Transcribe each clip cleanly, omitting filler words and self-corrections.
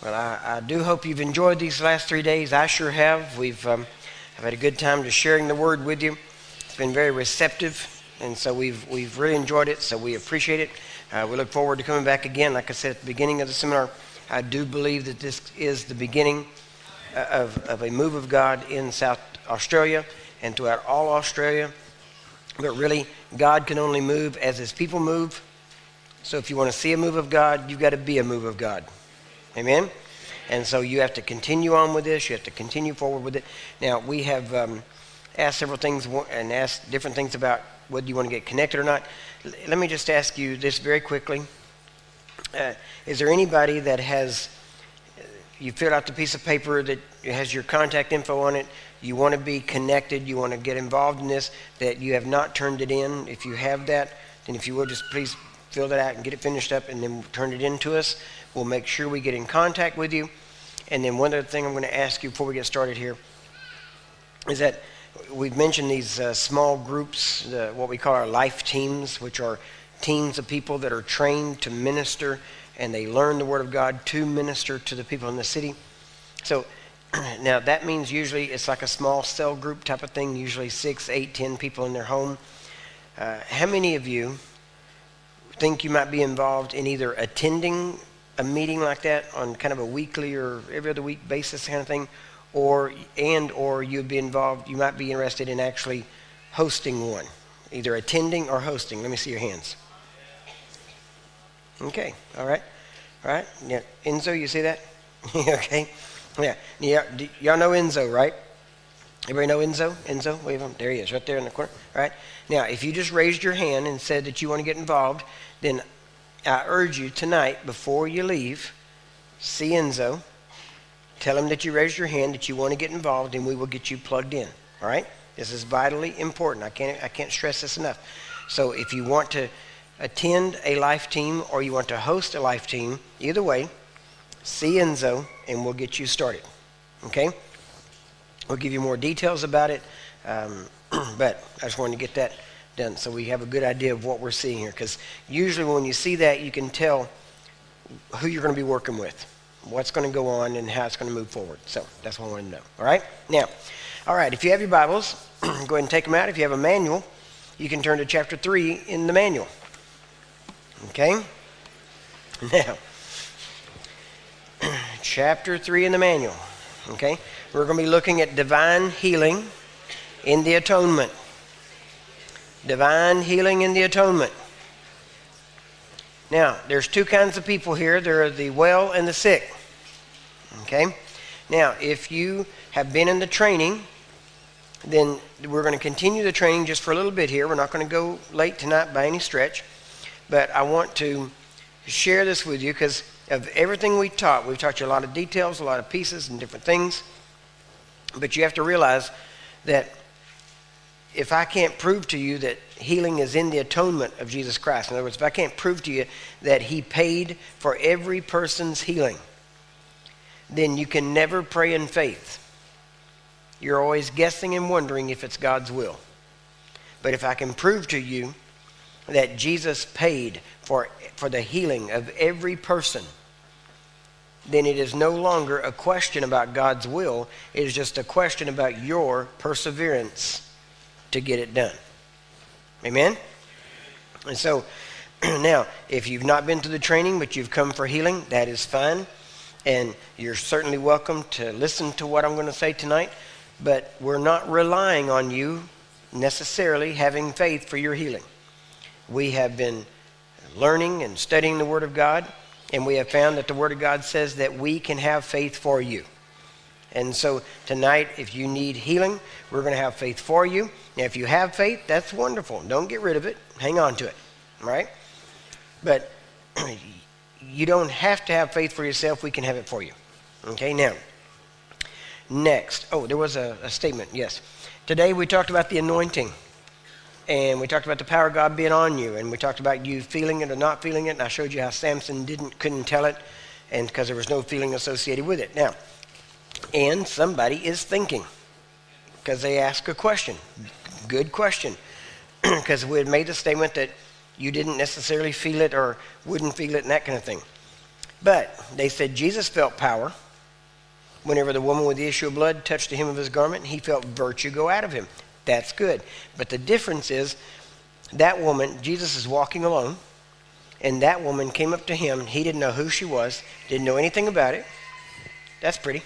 Well, I do hope you've enjoyed these last 3 days. I sure have. I've had a good time just sharing the Word with you. It's been very receptive, and so we've really enjoyed it, so we appreciate it. We look forward to coming back again. Like I said at the beginning of the seminar, I do believe that this is the beginning of a move of God in South Australia and throughout all Australia. But really, God can only move as His people move. So if you want to see a move of God, you've got to be a move of God. Amen? And so you have to continue on with this. You have to continue forward with it. Now, we have asked several things and asked different things about whether you want to get connected or not. Let me just ask you this very quickly. Is there anybody that you filled out the piece of paper that has your contact info on it, you want to be connected, you want to get involved in this, that you have not turned it in? If you have that, then if you would just please fill that out and get it finished up and then turn it in to us. We'll make sure we get in contact with you. And then one other thing I'm going to ask you before we get started here is that we've mentioned these small groups, what we call our life teams, which are teams of people that are trained to minister, and they learn the Word of God to minister to the people in the city. So now that means usually it's like a small cell group type of thing, usually 6, 8, 10 people in their home. How many of you think you might be involved in either attending a meeting like that on kind of a weekly or every other week basis kind of thing, or you'd be involved, you might be interested in actually hosting one, either attending or hosting? Let me see your hands. Okay, all right. Yeah, Enzo, you see that? Okay, yeah. Y'all know Enzo, right? Everybody know Enzo? Enzo, wave him. There he is, right there in the corner. All right. Now, if you just raised your hand and said that you want to get involved, then I urge you tonight, before you leave, see Enzo, tell him that you raised your hand, that you want to get involved, and we will get you plugged in. All right? This is vitally important. I can't stress this enough. So if you want to attend a life team or you want to host a life team, either way, see Enzo, and we'll get you started. Okay? We'll give you more details about it, but I just wanted to get that done so we have a good idea of what we're seeing here, because usually when you see that, you can tell who you're going to be working with, what's going to go on, and how it's going to move forward. So that's what I wanted to know. All right? Now, all right, if you have your Bibles, go ahead and take them out. If you have a manual, you can turn to chapter 3 in the manual. Okay? Now, chapter 3 in the manual. Okay? We're going to be looking at divine healing in the atonement. Divine healing in the atonement. Now, there's two kinds of people here. There are the well and the sick. Okay? Now, if you have been in the training, then we're going to continue the training just for a little bit here. We're not going to go late tonight by any stretch. But I want to share this with you because of everything we've taught you a lot of details, a lot of pieces and different things. But you have to realize that if I can't prove to you that healing is in the atonement of Jesus Christ, in other words, if I can't prove to you that He paid for every person's healing, then you can never pray in faith. You're always guessing and wondering if it's God's will. But if I can prove to you that Jesus paid for the healing of every person, then it is no longer a question about God's will. It is just a question about your perseverance to get it done. Amen? And so, now, if you've not been to the training, but you've come for healing, that is fine. And you're certainly welcome to listen to what I'm going to say tonight. But we're not relying on you necessarily having faith for your healing. We have been learning and studying the Word of God, and we have found that the Word of God says that we can have faith for you. And so tonight, if you need healing, we're going to have faith for you. Now, if you have faith, that's wonderful. Don't get rid of it. Hang on to it. All right? But you don't have to have faith for yourself. We can have it for you. Okay, now, next. Oh, there was a statement, yes. Today we talked about the anointing. And we talked about the power of God being on you. And we talked about you feeling it or not feeling it. And I showed you how Samson couldn't tell it, and because there was no feeling associated with it. Now, and somebody is thinking, because they ask a question. Good question. Because we had made the statement that you didn't necessarily feel it or wouldn't feel it and that kind of thing. But they said Jesus felt power. Whenever the woman with the issue of blood touched the hem of his garment, he felt virtue go out of him. That's good. But the difference is that woman, Jesus is walking alone, and that woman came up to him. He didn't know who she was, didn't know anything about it. That's pretty.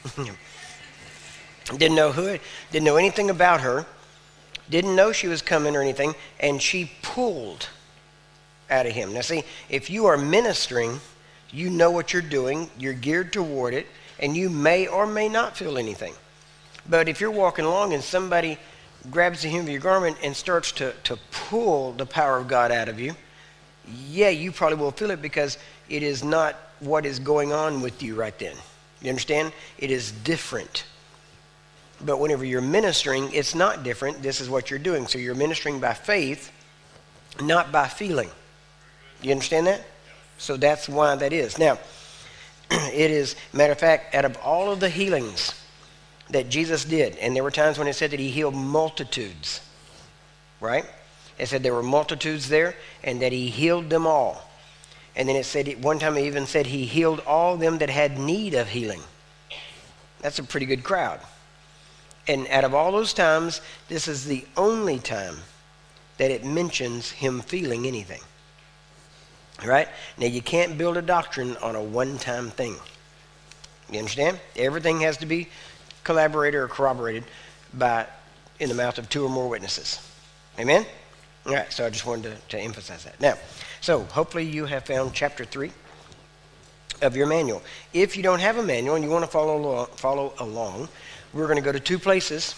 Didn't know anything about her, didn't know she was coming or anything, and she pulled out of him. Now see, if you are ministering, you know what you're doing, you're geared toward it, and you may or may not feel anything. But if you're walking along and somebody grabs the hem of your garment and starts to pull the power of God out of you, yeah, you probably will feel it, because it is not what is going on with you right then. You understand? It is different. But whenever you're ministering, it's not different. This is what you're doing. So you're ministering by faith, not by feeling. You understand that? So that's why that is. Now, it is, matter of fact, out of all of the healings that Jesus did, and there were times when it said that he healed multitudes, right? It said there were multitudes there, and that he healed them all. And then it said, one time it even said he healed all them that had need of healing. That's a pretty good crowd. And out of all those times, this is the only time that it mentions him feeling anything. Right? Now, you can't build a doctrine on a one-time thing. You understand? Everything has to be collaborated or corroborated in the mouth of 2 or more witnesses. Amen? All right, so I just wanted to emphasize that. Now, so hopefully you have found chapter 3 of your manual. If you don't have a manual and you want to follow along, we're going to go to 2 places,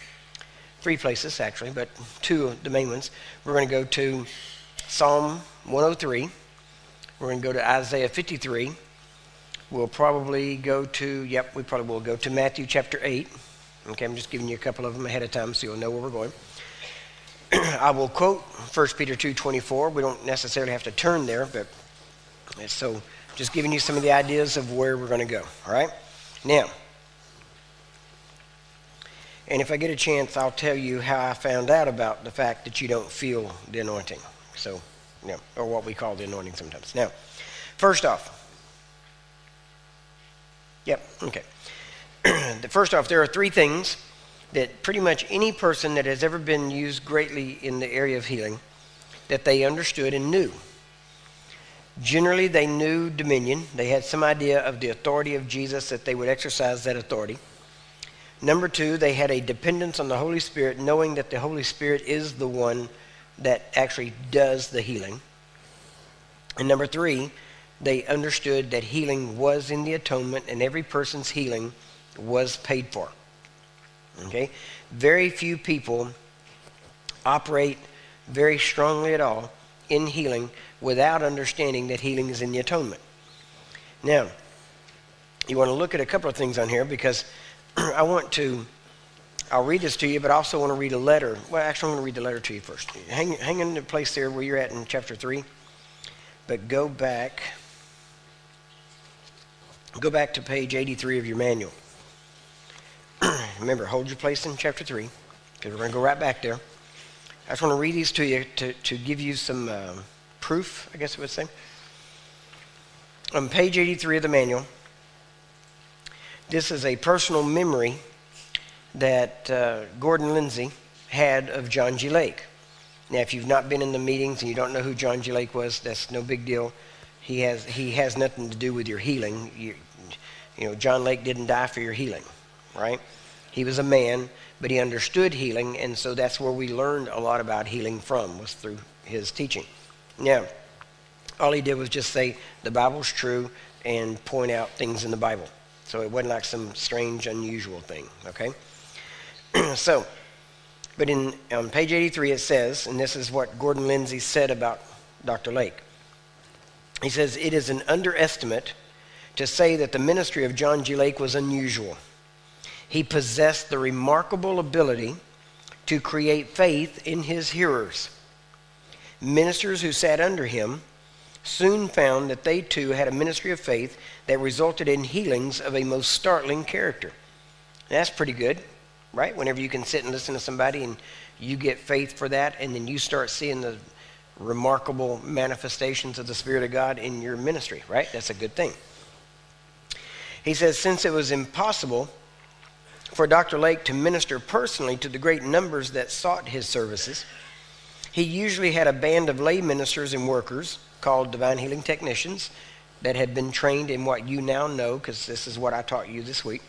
3 places actually, but 2 of the main ones. We're going to go to Psalm 103. We're going to go to Isaiah 53. We'll probably go to, we probably will go to Matthew chapter 8. Okay, I'm just giving you a couple of them ahead of time so you'll know where we're going. I will quote 1 Peter 2:24. We don't necessarily have to turn there, but so just giving you some of the ideas of where we're going to go. All right? Now, and if I get a chance, I'll tell you how I found out about the fact that you don't feel the anointing. So, or what we call the anointing sometimes. Now, first off, first off, there are 3 things that pretty much any person that has ever been used greatly in the area of healing, that they understood and knew. Generally, they knew dominion. They had some idea of the authority of Jesus, that they would exercise that authority. Number 2, they had a dependence on the Holy Spirit, knowing that the Holy Spirit is the one that actually does the healing. And number 3, they understood that healing was in the atonement, and every person's healing was paid for. Okay? Very few people operate very strongly at all in healing without understanding that healing is in the atonement. Now, you want to look at a couple of things on here, because I'll read this to you, but I also want to read a letter. Well, actually, I'm going to read the letter to you first. Hang in the place there where you're at in chapter 3. But go back to page 83 of your manual. Remember, hold your place in chapter 3, because we're going to go right back there. I just want to read these to you to give you some proof, I guess I would say. On page 83 of the manual, this is a personal memory that Gordon Lindsay had of John G. Lake. Now, if you've not been in the meetings and you don't know who John G. Lake was, that's no big deal. He has nothing to do with your healing. John Lake didn't die for your healing, right? He was a man, but he understood healing, and so that's where we learned a lot about healing was through his teaching. Now, all he did was just say the Bible's true and point out things in the Bible. So it wasn't like some strange, unusual thing, okay? So, but on page 83 it says, and this is what Gordon Lindsay said about Dr. Lake. He says, "It is an underestimate to say that the ministry of John G. Lake was unusual. He possessed the remarkable ability to create faith in his hearers. Ministers who sat under him soon found that they too had a ministry of faith that resulted in healings of a most startling character." That's pretty good, right? Whenever you can sit and listen to somebody and you get faith for that, and then you start seeing the remarkable manifestations of the Spirit of God in your ministry, right? That's a good thing. He says, since it was impossible for Dr. Lake to minister personally to the great numbers that sought his services, he usually had a band of lay ministers and workers called divine healing technicians that had been trained in what you now know, because this is what I taught you this week,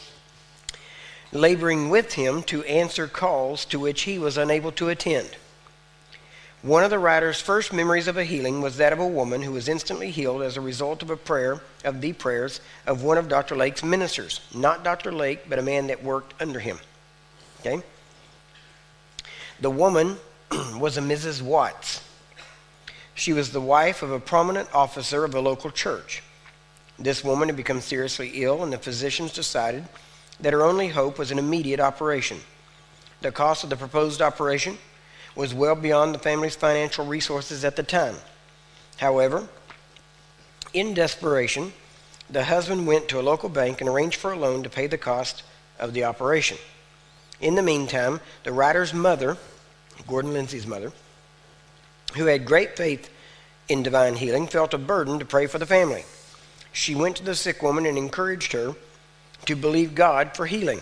laboring with him to answer calls to which he was unable to attend. One of the writer's first memories of a healing was that of a woman who was instantly healed as a result of the prayers of one of Dr. Lake's ministers. Not Dr. Lake, but a man that worked under him. Okay? The woman was a Mrs. Watts. She was the wife of a prominent officer of a local church. This woman had become seriously ill, and the physicians decided that her only hope was an immediate operation. The cost of the proposed operation was well beyond the family's financial resources at the time. However, in desperation, the husband went to a local bank and arranged for a loan to pay the cost of the operation. In the meantime, the writer's mother, Gordon Lindsay's mother, who had great faith in divine healing, felt a burden to pray for the family. She went to the sick woman and encouraged her to believe God for healing.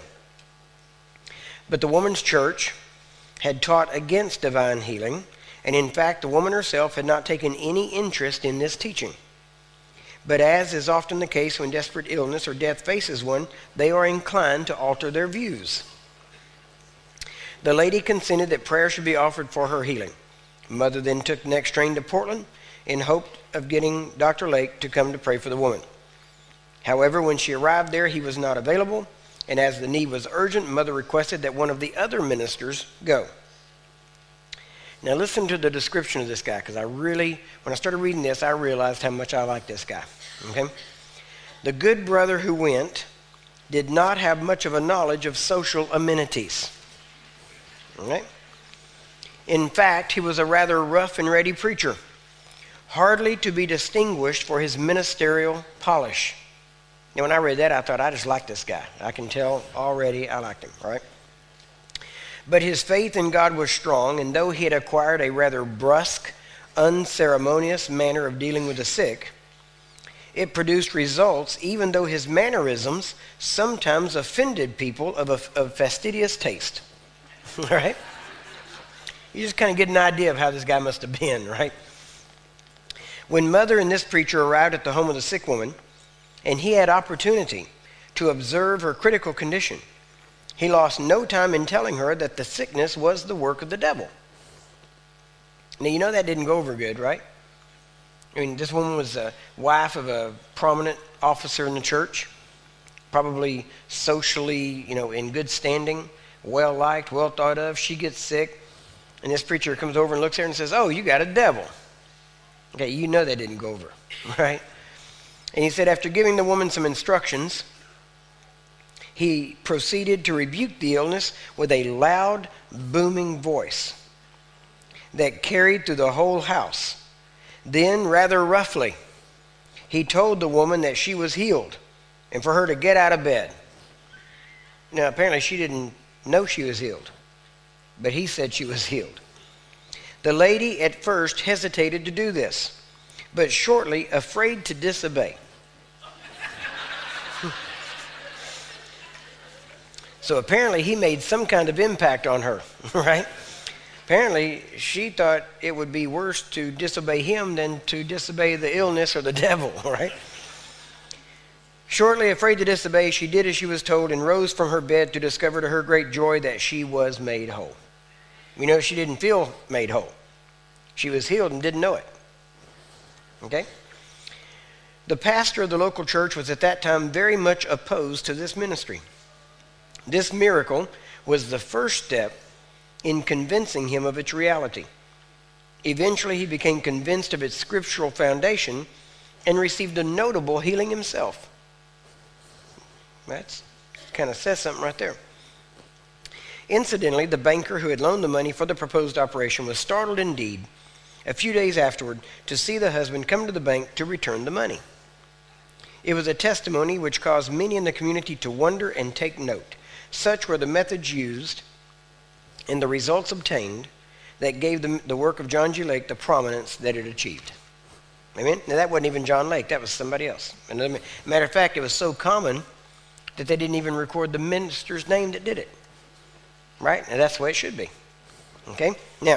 But the woman's church had taught against divine healing, and in fact the woman herself had not taken any interest in this teaching. But as is often the case when desperate illness or death faces one, they are inclined to alter their views. The lady consented that prayer should be offered for her healing. Mother then took the next train to Portland in hope of getting Dr. Lake to come to pray for the woman. However, when she arrived there, he was not available, and as the need was urgent, Mother requested that one of the other ministers go. Now listen to the description of this guy, because when I started reading this, I realized how much I like this guy. Okay? The good brother who went did not have much of a knowledge of social amenities. Okay? In fact, he was a rather rough and ready preacher, hardly to be distinguished for his ministerial polish. Now, when I read that, I thought, I just like this guy. I can tell already I liked him, right? But his faith in God was strong, and though he had acquired a rather brusque, unceremonious manner of dealing with the sick, it produced results, even though his mannerisms sometimes offended people of fastidious taste. Right? You just kind of get an idea of how this guy must have been, right? When Mother and this preacher arrived at the home of the sick woman, and he had opportunity to observe her critical condition, he lost no time in telling her that the sickness was the work of the devil. Now, you know that didn't go over good, right? I mean, this woman was a wife of a prominent officer in the church, probably socially, in good standing, well-liked, well thought of. She gets sick, and this preacher comes over and looks at her and says, "Oh, you got a devil." Okay, you know that didn't go over, right? And he said, after giving the woman some instructions, he proceeded to rebuke the illness with a loud, booming voice that carried through the whole house. Then, rather roughly, he told the woman that she was healed and for her to get out of bed. Now, apparently she didn't know she was healed, but he said she was healed. The lady at first hesitated to do this, but shortly, afraid to disobey. So apparently he made some kind of impact on her, right? Apparently she thought it would be worse to disobey him than to disobey the illness or the devil, right? Shortly afraid to disobey, she did as she was told and rose from her bed to discover to her great joy that she was made whole. She didn't feel made whole. She was healed and didn't know it. Okay? The pastor of the local church was at that time very much opposed to this ministry. This miracle was the first step in convincing him of its reality. Eventually, he became convinced of its scriptural foundation and received a notable healing himself. That kind of says something right there. Incidentally, the banker who had loaned the money for the proposed operation was startled indeed a few days afterward to see the husband come to the bank to return the money. It was a testimony which caused many in the community to wonder and take note. Such were the methods used and the results obtained that gave the work of John G. Lake the prominence that it achieved. Amen? Now, that wasn't even John Lake. That was somebody else. And matter of fact, it was so common that they didn't even record the minister's name that did it. Right? And that's the way it should be. Okay? Now,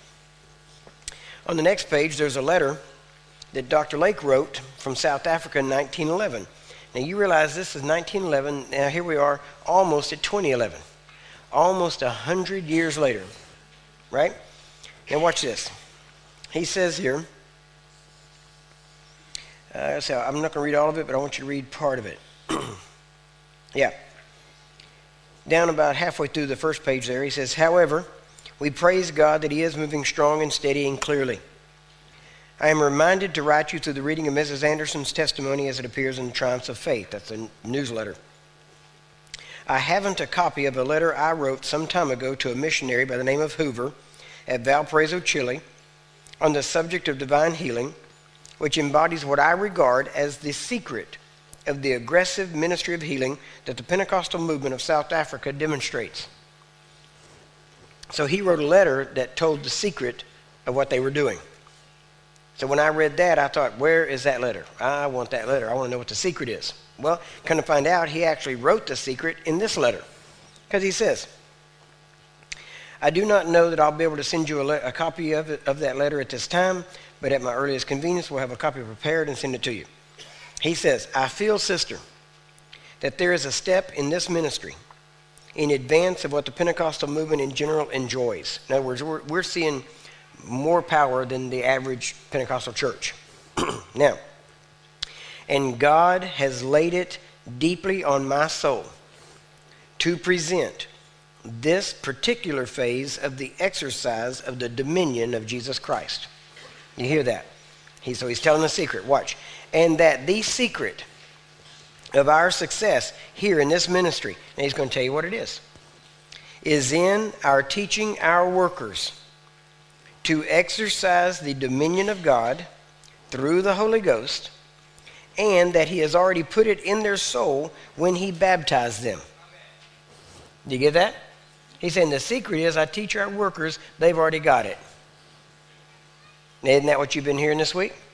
on the next page, there's a letter that Dr. Lake wrote from South Africa in 1911. Now, you realize this is 1911. Now, here we are almost at 2011. Almost 100 years later. Right? Now, watch this. He says here, so I'm not going to read all of it, but I want you to read part of it. Yeah. Down about halfway through the first page there, he says, however, we praise God that he is moving strong and steady and clearly. I am reminded to write you through the reading of Mrs. Anderson's testimony as it appears in Triumphs of Faith. That's a newsletter. I haven't a copy of a letter I wrote some time ago to a missionary by the name of Hoover at Valparaiso, Chile, on the subject of divine healing, which embodies what I regard as the secret of the aggressive ministry of healing that the Pentecostal movement of South Africa demonstrates. So he wrote a letter that told the secret of what they were doing. So when I read that, I thought, where is that letter? I want that letter. I want to know what the secret is. Well, come to find out, he actually wrote the secret in this letter. Because he says, I do not know that I'll be able to send you a copy of that letter at this time, but at my earliest convenience, we'll have a copy prepared and send it to you. He says, I feel, sister, that there is a step in this ministry in advance of what the Pentecostal movement in general enjoys. In other words, we're seeing more power than the average Pentecostal church. Now, and God has laid it deeply on my soul to present this particular phase of the exercise of the dominion of Jesus Christ. You hear that? So he's telling a secret. Watch. And that the secret of our success here in this ministry, and he's going to tell you what it is in our teaching our workers to exercise the dominion of God through the Holy Ghost, and that he has already put it in their soul when he baptized them. Do you get that? He's saying the secret is I teach our workers, they've already got it. Isn't that what you've been hearing this week?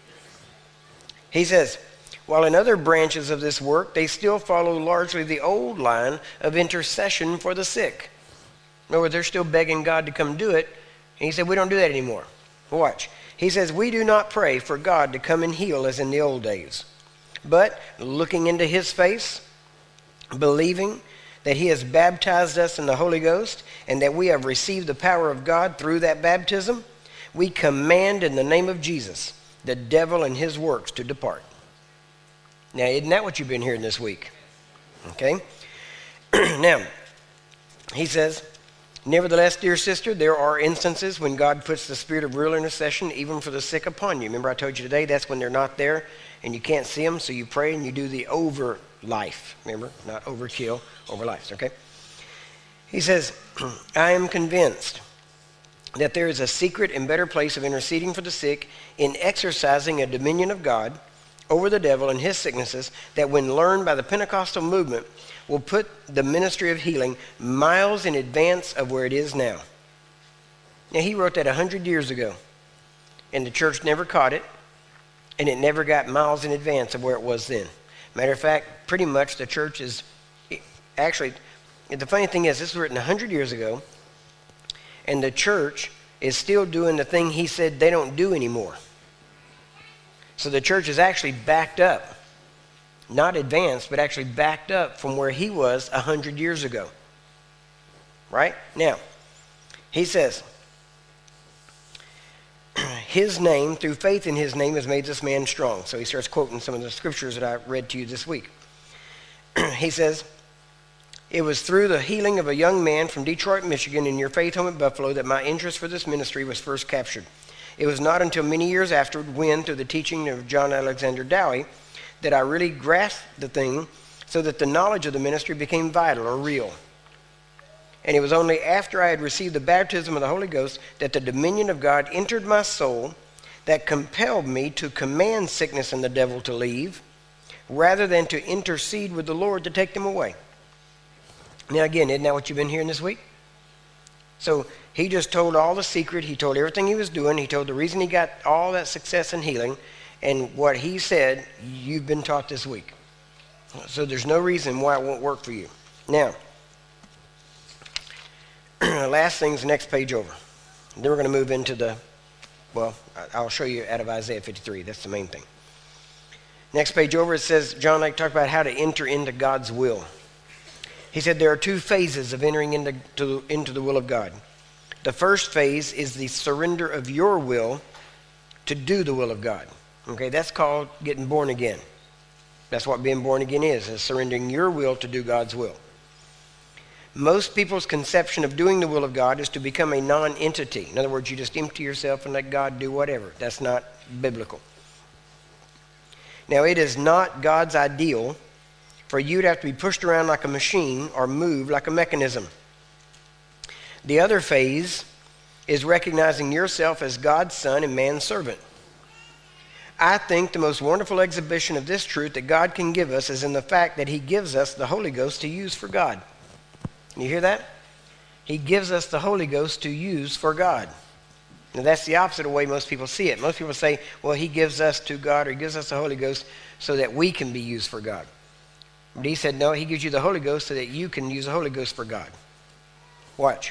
He says, while in other branches of this work, they still follow largely the old line of intercession for the sick. In other words, they're still begging God to come do it. And he said, we don't do that anymore. Watch. He says, we do not pray for God to come and heal as in the old days, but looking into his face, believing that he has baptized us in the Holy Ghost and that we have received the power of God through that baptism, we command in the name of Jesus the devil and his works to depart. Now, isn't that what you've been hearing this week? Okay? Now, he says, nevertheless, dear sister, there are instances when God puts the spirit of real intercession even for the sick upon you. Remember I told you today that's when they're not there and you can't see them, so you pray and you do the over life. Remember? Not overkill, over life. Okay? He says, I am convinced that there is a secret and better place of interceding for the sick in exercising a dominion of God over the devil and his sicknesses that when learned by the Pentecostal movement will put the ministry of healing miles in advance of where it is now. Now, he wrote that 100 years ago, and the church never caught it, and it never got miles in advance of where it was then. Matter of fact, pretty much the church is, actually, the funny thing is, this was written 100 years ago, and the church is still doing the thing he said they don't do anymore. So the church is actually backed up. Not advanced, but actually backed up from where he was 100 years ago. Right? Now, he says, his name, through faith in his name, has made this man strong. So he starts quoting some of the scriptures that I read to you this week. He says, it was through the healing of a young man from Detroit, Michigan, in your faith home at Buffalo that my interest for this ministry was first captured. It was not until many years afterward when, through the teaching of John Alexander Dowie, that I really grasped the thing so that the knowledge of the ministry became vital or real. And it was only after I had received the baptism of the Holy Ghost that the dominion of God entered my soul that compelled me to command sickness and the devil to leave rather than to intercede with the Lord to take them away. Now again, isn't that what you've been hearing this week? So He just told all the secret. He told everything he was doing. He told the reason he got all that success in healing. And what he said, you've been taught this week. So there's no reason why it won't work for you. Now, last thing's the next page over. Then we're going to move into I'll show you out of Isaiah 53. That's the main thing. Next page over, it says, John Lake talked about how to enter into God's will. He said there are two phases of entering into the will of God. The first phase is the surrender of your will to do the will of God. Okay, that's called getting born again. That's what being born again is surrendering your will to do God's will. Most people's conception of doing the will of God is to become a non-entity. In other words, you just empty yourself and let God do whatever. That's not biblical. Now, it is not God's ideal for you to have to be pushed around like a machine or moved like a mechanism. The other phase is recognizing yourself as God's son and man's servant. I think the most wonderful exhibition of this truth that God can give us is in the fact that he gives us the Holy Ghost to use for God. You hear that? He gives us the Holy Ghost to use for God. Now that's the opposite of the way most people see it. Most people say, well, he gives us to God, or he gives us the Holy Ghost so that we can be used for God. But he said, no, he gives you the Holy Ghost so that you can use the Holy Ghost for God. Watch.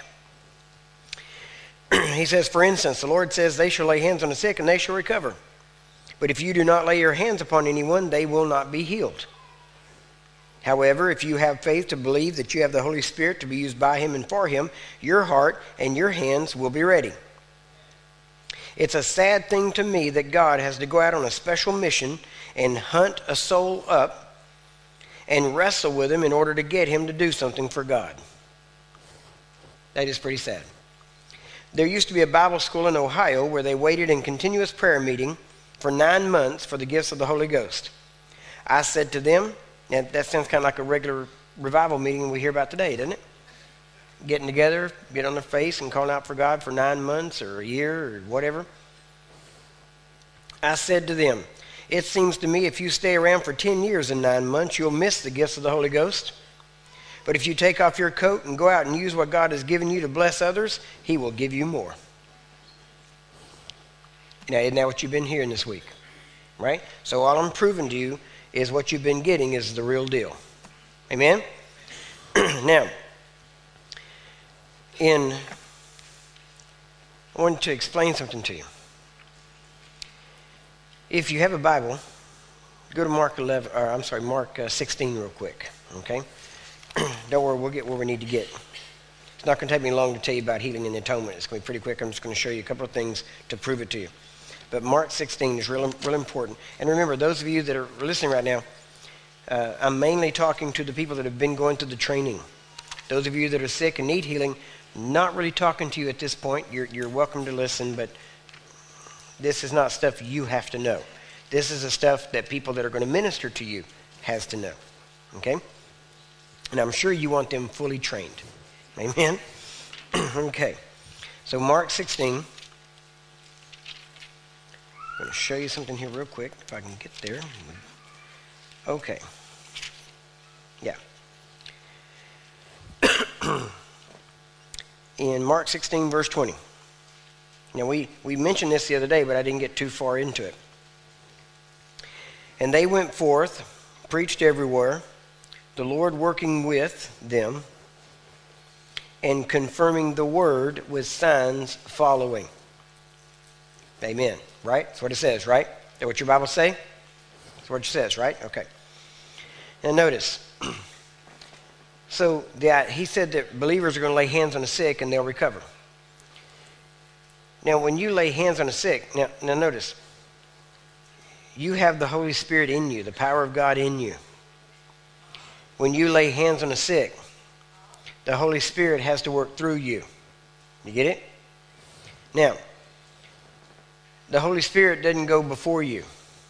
He says, for instance, the Lord says, they shall lay hands on the sick and they shall recover. But if you do not lay your hands upon anyone, they will not be healed. However, if you have faith to believe that you have the Holy Spirit to be used by him and for him, your heart and your hands will be ready. It's a sad thing to me that God has to go out on a special mission and hunt a soul up and wrestle with him in order to get him to do something for God. That is pretty sad. There used to be a Bible school in Ohio where they waited in continuous prayer meeting for 9 months for the gifts of the Holy Ghost. I said to them, and that sounds kind of like a regular revival meeting we hear about today, doesn't it? Getting together, get on their face and calling out for God for 9 months or a year or whatever. I said to them, it seems to me if you stay around for 10 years and 9 months, you'll miss the gifts of the Holy Ghost. But if you take off your coat and go out and use what God has given you to bless others, he will give you more. Now, isn't that what you've been hearing this week? Right? So all I'm proving to you is what you've been getting is the real deal. Amen? Now, I want to explain something to you. If you have a Bible, go to Mark 16 real quick. Okay? Don't worry, we'll get where we need to get. It's not going to take me long to tell you about healing and atonement. It's going to be pretty quick. I'm just going to show you a couple of things to prove it to you. But Mark 16 is real important. And remember, those of you that are listening right now, I'm mainly talking to the people that have been going through the training. Those of you that are sick and need healing, not really talking to you at this point. You're welcome to listen, but this is not stuff you have to know. This is the stuff that people that are going to minister to you has to know. Okay? And I'm sure you want them fully trained. Amen? Okay. So Mark 16. I'm going to show you something here real quick, if I can get there. Okay. Yeah. In Mark 16, verse 20. Now, we mentioned this the other day, but I didn't get too far into it. And they went forth, preached everywhere, the Lord working with them, and confirming the word with signs following. Amen. Right? That's what it says, right? Is that what your Bible say? That's what it says, right? Okay. Now notice. So he said that believers are going to lay hands on the sick and they'll recover. Now when you lay hands on the sick, now notice. You have the Holy Spirit in you, the power of God in you. When you lay hands on the sick, the Holy Spirit has to work through you. You get it? Now, the Holy Spirit doesn't go before you.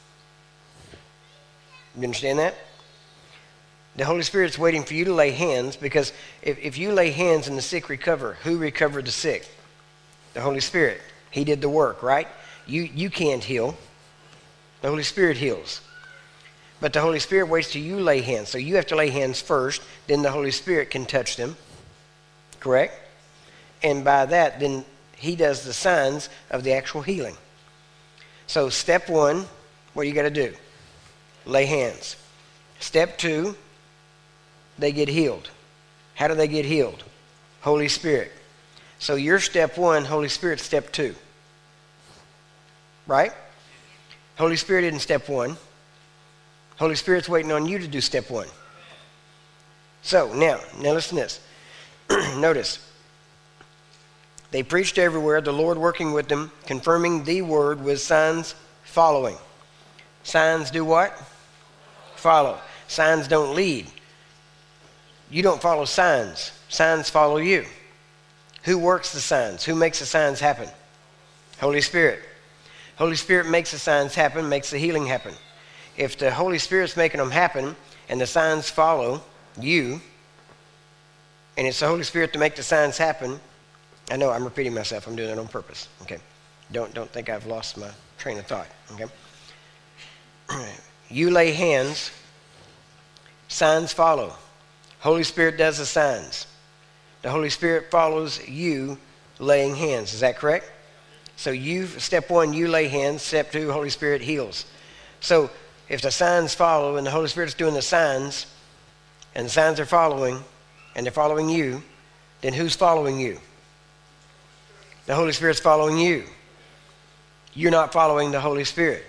You understand that? The Holy Spirit's waiting for you to lay hands, because if you lay hands and the sick recover, who recovered the sick? The Holy Spirit. He did the work, right? You can't heal. The Holy Spirit heals. But the Holy Spirit waits till you lay hands. So you have to lay hands first, then the Holy Spirit can touch them. Correct? And by that, then he does the signs of the actual healing. So step 1, what do you got to do? Lay hands. Step 2, they get healed. How do they get healed? Holy Spirit. So you're step 1, Holy Spirit step 2. Right? Holy Spirit isn't step 1. Holy Spirit's waiting on you to do step 1. So now listen to this. Notice. They preached everywhere, the Lord working with them, confirming the word with signs following. Signs do what? Follow. Signs don't lead. You don't follow signs. Signs follow you. Who works the signs? Who makes the signs happen? Holy Spirit. Holy Spirit makes the signs happen, makes the healing happen. If the Holy Spirit's making them happen and the signs follow you, and it's the Holy Spirit to make the signs happen, I know I'm repeating myself. I'm doing it on purpose. Okay. Don't think I've lost my train of thought. Okay. You lay hands, signs follow. Holy Spirit does the signs. The Holy Spirit follows you laying hands. Is that correct? So step 1, you lay hands. Step 2, Holy Spirit heals. So if the signs follow and the Holy Spirit's doing the signs, and the signs are following, and they're following you, then who's following you? The Holy Spirit's following you. You're not following the Holy Spirit.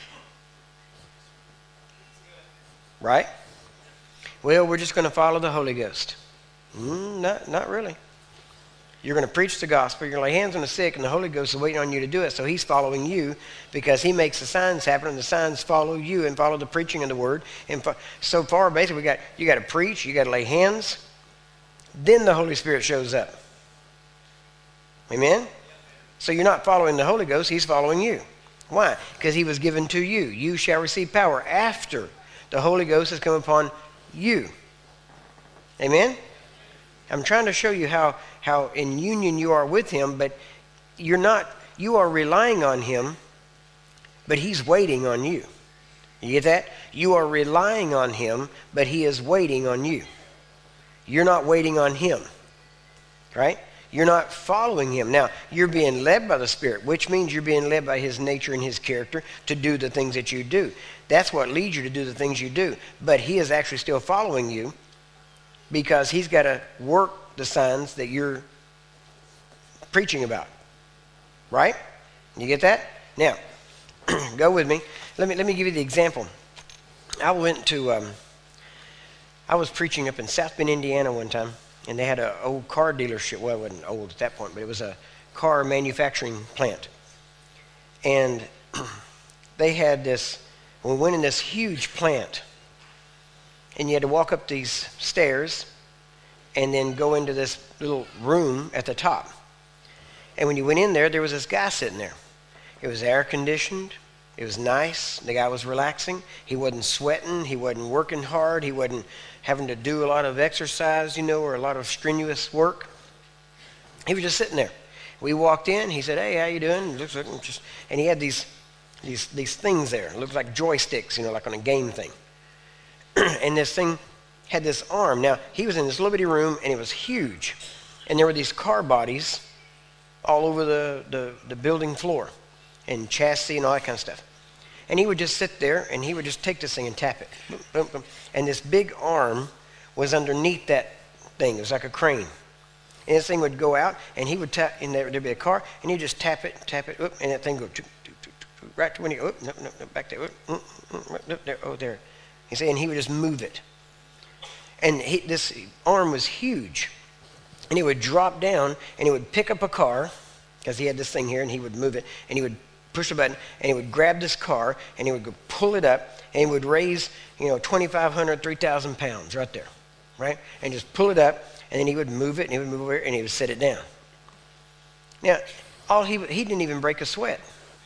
Right? Well, we're just going to follow the Holy Ghost. Not really. You're going to preach the gospel. You're going to lay hands on the sick, and the Holy Ghost is waiting on you to do it. So he's following you because he makes the signs happen, and the signs follow you and follow the preaching of the word. And so far, basically, you got to preach, you got to lay hands. Then the Holy Spirit shows up. Amen? So you're not following the Holy Ghost, he's following you. Why? Because he was given to you. You shall receive power after the Holy Ghost has come upon you. Amen? I'm trying to show you how in union you are with him, but you are relying on him, but he's waiting on you. You get that? You are relying on him, but he is waiting on you. You're not waiting on him. Right? You're not following him. Now, you're being led by the Spirit, which means you're being led by his nature and his character to do the things that you do. That's what leads you to do the things you do. But he is actually still following you because he's got to work the signs that you're preaching about. Right? You get that? Now, go with me. Let me give you the example. I was preaching up in South Bend, Indiana one time. And they had an old car dealership. Well, it wasn't old at that point, but it was a car manufacturing plant. And they had we went in this huge plant. And you had to walk up these stairs and then go into this little room at the top. And when you went in there, there was this guy sitting there. It was air conditioned. It was nice. The guy was relaxing. He wasn't sweating. He wasn't working hard. He wasn't having to do a lot of exercise, or a lot of strenuous work. He was just sitting there. We walked in. He said, "Hey, how you doing?" Looks like and he had these things there. It looked like joysticks, like on a game thing. And this thing had this arm. Now, he was in this little bitty room, and it was huge. And there were these car bodies all over the building floor, and chassis and all that kind of stuff. And he would just sit there, and he would just take this thing and tap it. Boom, boom, boom. And this big arm was underneath that thing. It was like a crane. And this thing would go out, and he would tap, and there'd be a car, and he'd just tap it, and that thing would go right to when he, no, back there, there. You see, and he would just move it. And this arm was huge. And he would drop down, and he would pick up a car, because he had this thing here, and he would move it, and he would push a button, and he would grab this car, and he would go pull it up, and he would raise, 2,500, 3,000 pounds right there, right? And just pull it up, and then he would move it, and he would move over, and he would set it down. Now, he didn't even break a sweat.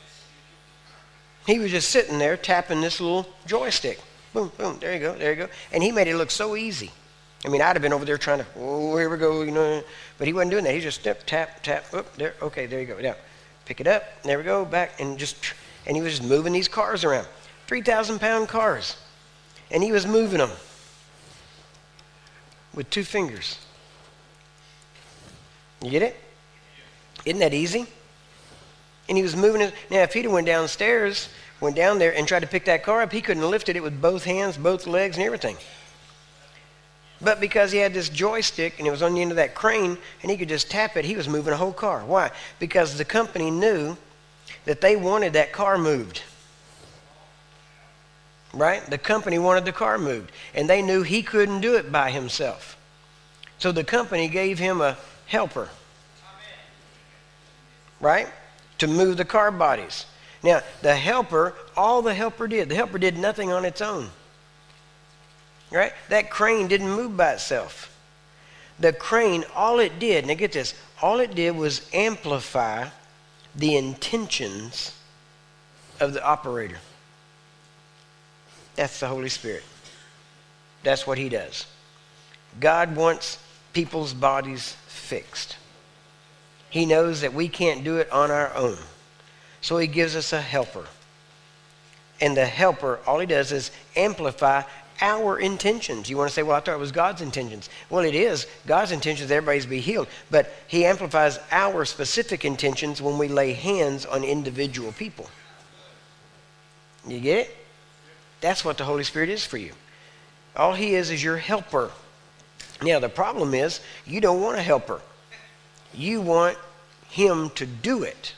He was just sitting there tapping this little joystick. Boom, boom, there you go, there you go. And he made it look so easy. I mean, I'd have been over there trying to, here we go, but he wasn't doing that. He just tap, there, okay, there you go. Now, pick it up, there we go, back, and he was just moving these cars around. 3,000-pound cars. And he was moving them with 2 fingers. You get it? Isn't that easy? And he was moving it. Now, if he'd have went down there and tried to pick that car up, he couldn't have lifted it with both hands, both legs, and everything. But because he had this joystick and it was on the end of that crane and he could just tap it, he was moving a whole car. Why? Because the company knew that they wanted that car moved. Right? The company wanted the car moved. And they knew he couldn't do it by himself. So the company gave him a helper. Right? To move the car bodies. Now, all the helper did nothing on its own. Right? That crane didn't move by itself. The crane, all it did, now get this, all it did was amplify the intentions of the operator. That's the Holy Spirit. That's what he does. God wants people's bodies fixed. He knows that we can't do it on our own. So he gives us a helper. And the helper, all he does is amplify our intentions. You want to say, well, I thought it was God's intentions. Well, it is. God's intentions, everybody's be healed. But he amplifies our specific intentions when we lay hands on individual people. You get it? That's what the Holy Spirit is for you. All he is your helper. Now, the problem is you don't want a helper. You want him to do it.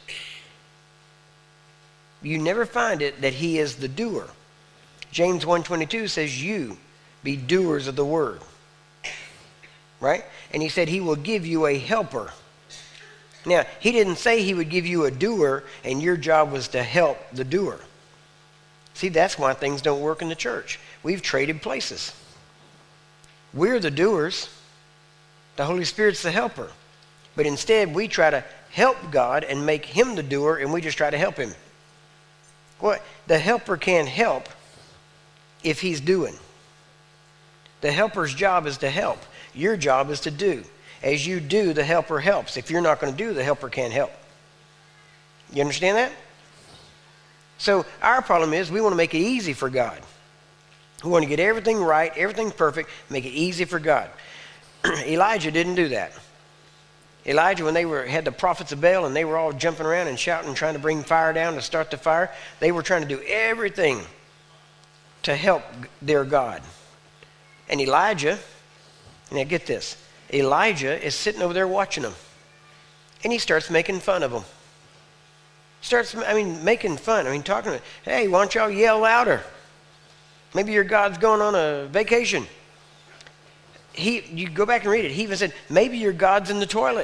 You never find it that he is the doer. James 1:22 says, you be doers of the word. Right? And he said he will give you a helper. Now, he didn't say he would give you a doer and your job was to help the doer. See, that's why things don't work in the church. We've traded places. We're the doers. The Holy Spirit's the helper. But instead, we try to help God and make him the doer, and we just try to help him. What? The helper can't help if he's doing. The helper's job is to help. Your job is to do. As you do, the helper helps. If you're not going to do, the helper can't help. You understand that? So our problem is we want to make it easy for God. We want to get everything right, everything perfect, make it easy for God. Elijah didn't do that. Elijah, when they had the prophets of Baal and they were all jumping around and shouting, trying to bring fire down to start the fire, they were trying to do everything to help their God. And Elijah, now get this, Elijah is sitting over there watching them. And he starts making fun of them. Making fun. Talking to them. Hey, why don't y'all yell louder? Maybe your God's going on a vacation. You go back and read it. He even said, maybe your God's in the toilet.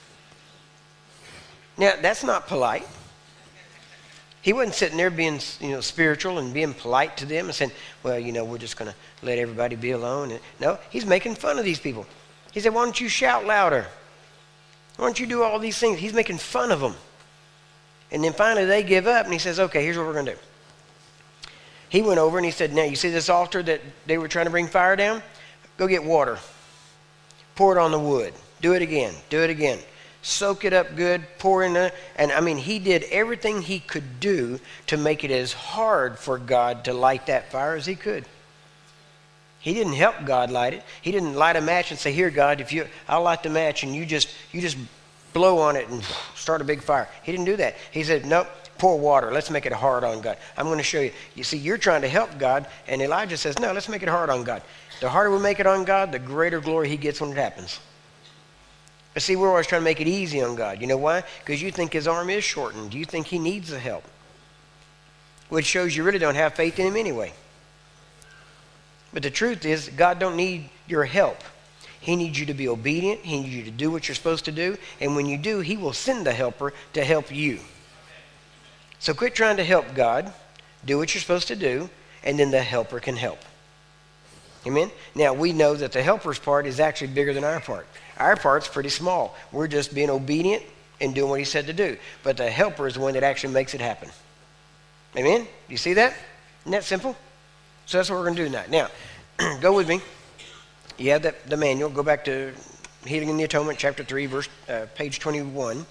Now, that's not polite. He wasn't sitting there being, spiritual and being polite to them and saying, well, we're just going to let everybody be alone. No, he's making fun of these people. He said, why don't you shout louder? Why don't you do all these things? He's making fun of them. And then finally they give up and he says, okay, here's what we're going to do. He went over and he said, now you see this altar that they were trying to bring fire down? Go get water. Pour it on the wood. Do it again. Do it again. Soak it up good. Pour in it. And he did everything he could do to make it as hard for God to light that fire as he could. He didn't help God light it. He didn't light a match and say, here, God, I'll light the match and you just blow on it and start a big fire. He didn't do that. He said, nope, pour water. Let's make it hard on God. I'm going to show you. You see, you're trying to help God. And Elijah says, no, let's make it hard on God. The harder we make it on God, the greater glory he gets when it happens. But see, we're always trying to make it easy on God. You know why? Because you think his arm is shortened. You think he needs the help. Which shows you really don't have faith in him anyway. But the truth is, God don't need your help. He needs you to be obedient. He needs you to do what you're supposed to do. And when you do, he will send the helper to help you. So quit trying to help God. Do what you're supposed to do. And then the helper can help. Amen? Now, we know that the helper's part is actually bigger than our part. Our part's pretty small. We're just being obedient and doing what he said to do. But the helper is the one that actually makes it happen. Amen? Do you see that? Isn't that simple? So that's what we're going to do tonight. Now, go with me. You have the manual. Go back to Healing in the Atonement, chapter 3, page 21.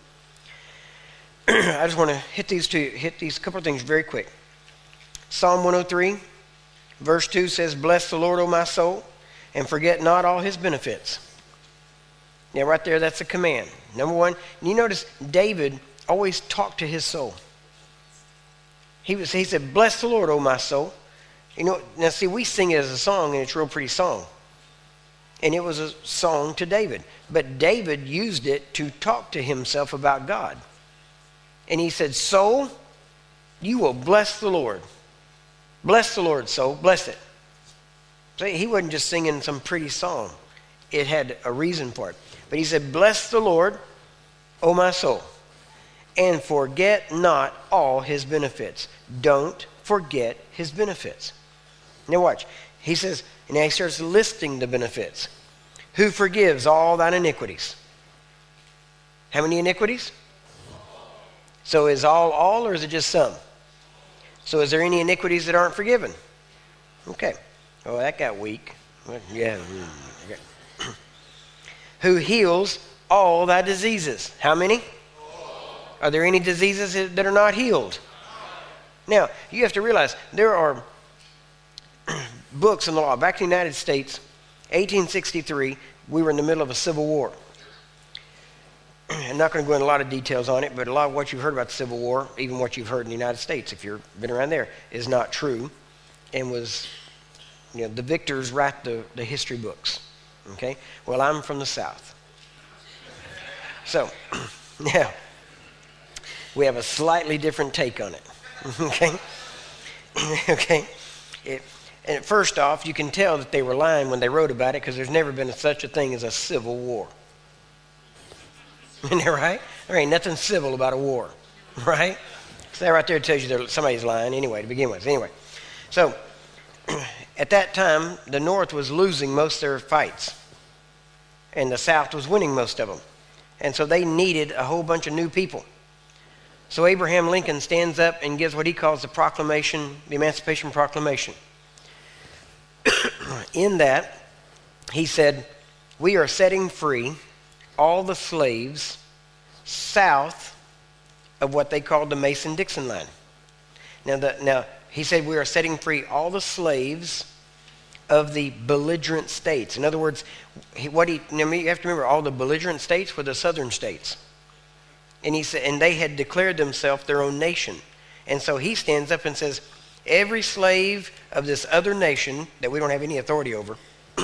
I just want to hit these couple of things very quick. Psalm 103, verse 2 says, bless the Lord, O my soul, and forget not all his benefits. Now, right there, that's a command. Number one, you notice David always talked to his soul. He said, bless the Lord, O my soul. You know, now see, we sing it as a song, and it's a real pretty song. And it was a song to David. But David used it to talk to himself about God. And he said, soul, you will bless the Lord. Bless the Lord, soul. Bless it. So he wasn't just singing some pretty song. It had a reason for it. But he said, bless the Lord, O my soul, and forget not all his benefits. Don't forget his benefits. Now watch. He says, and now he starts listing the benefits. Who forgives all thine iniquities? How many iniquities? So is all, or is it just some? So is there any iniquities that aren't forgiven? Okay. Oh, that got weak. Yeah. Okay. Who heals all thy diseases? How many? Are there any diseases that are not healed? Now, you have to realize there are books in the law. Back in the United States, 1863, we were in the middle of a civil war. I'm not going to go into a lot of details on it, but a lot of what you've heard about the Civil War, even what you've heard in the United States, if you've been around there, is not true, and was, the victors write the history books. Okay? Well, I'm from the South. So, now, we have a slightly different take on it. Okay? Okay? And first off, you can tell that they were lying when they wrote about it, because there's never been such a thing as a civil war. Isn't that right? There ain't nothing civil about a war, right? So that right there tells you that somebody's lying anyway, to begin with. Anyway, so at that time, the North was losing most of their fights, and the South was winning most of them. And so they needed a whole bunch of new people. So Abraham Lincoln stands up and gives what he calls the proclamation, the Emancipation Proclamation. In that, he said, we are setting free all the slaves south of what they called the Mason-Dixon line. Now, he said we are setting free all the slaves of the belligerent states. In other words, you have to remember, all the belligerent states were the southern states. And he said, and they had declared themselves their own nation. And so he stands up and says, every slave of this other nation that we don't have any authority over,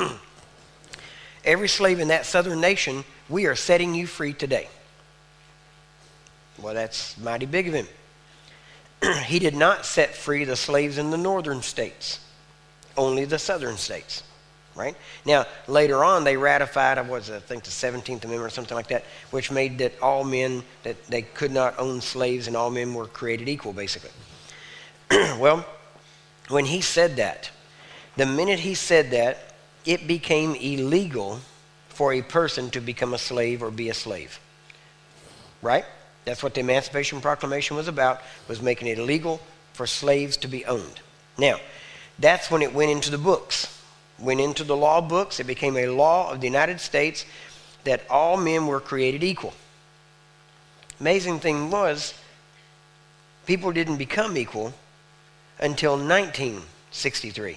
every slave in that southern nation, we are setting you free today. Well, that's mighty big of him. He did not set free the slaves in the northern states, only the southern states, right? Now, later on, they ratified, I think the 17th Amendment or something like that, which made that all men, that they could not own slaves and all men were created equal, basically. Well, when he said that, the minute he said that, it became illegal for a person to become a slave or be a slave. Right? That's what the Emancipation Proclamation was about, was making it illegal for slaves to be owned. Now, that's when it went into the books. Went into the law books. It became a law of the United States that all men were created equal. Amazing thing was, people didn't become equal until 1963.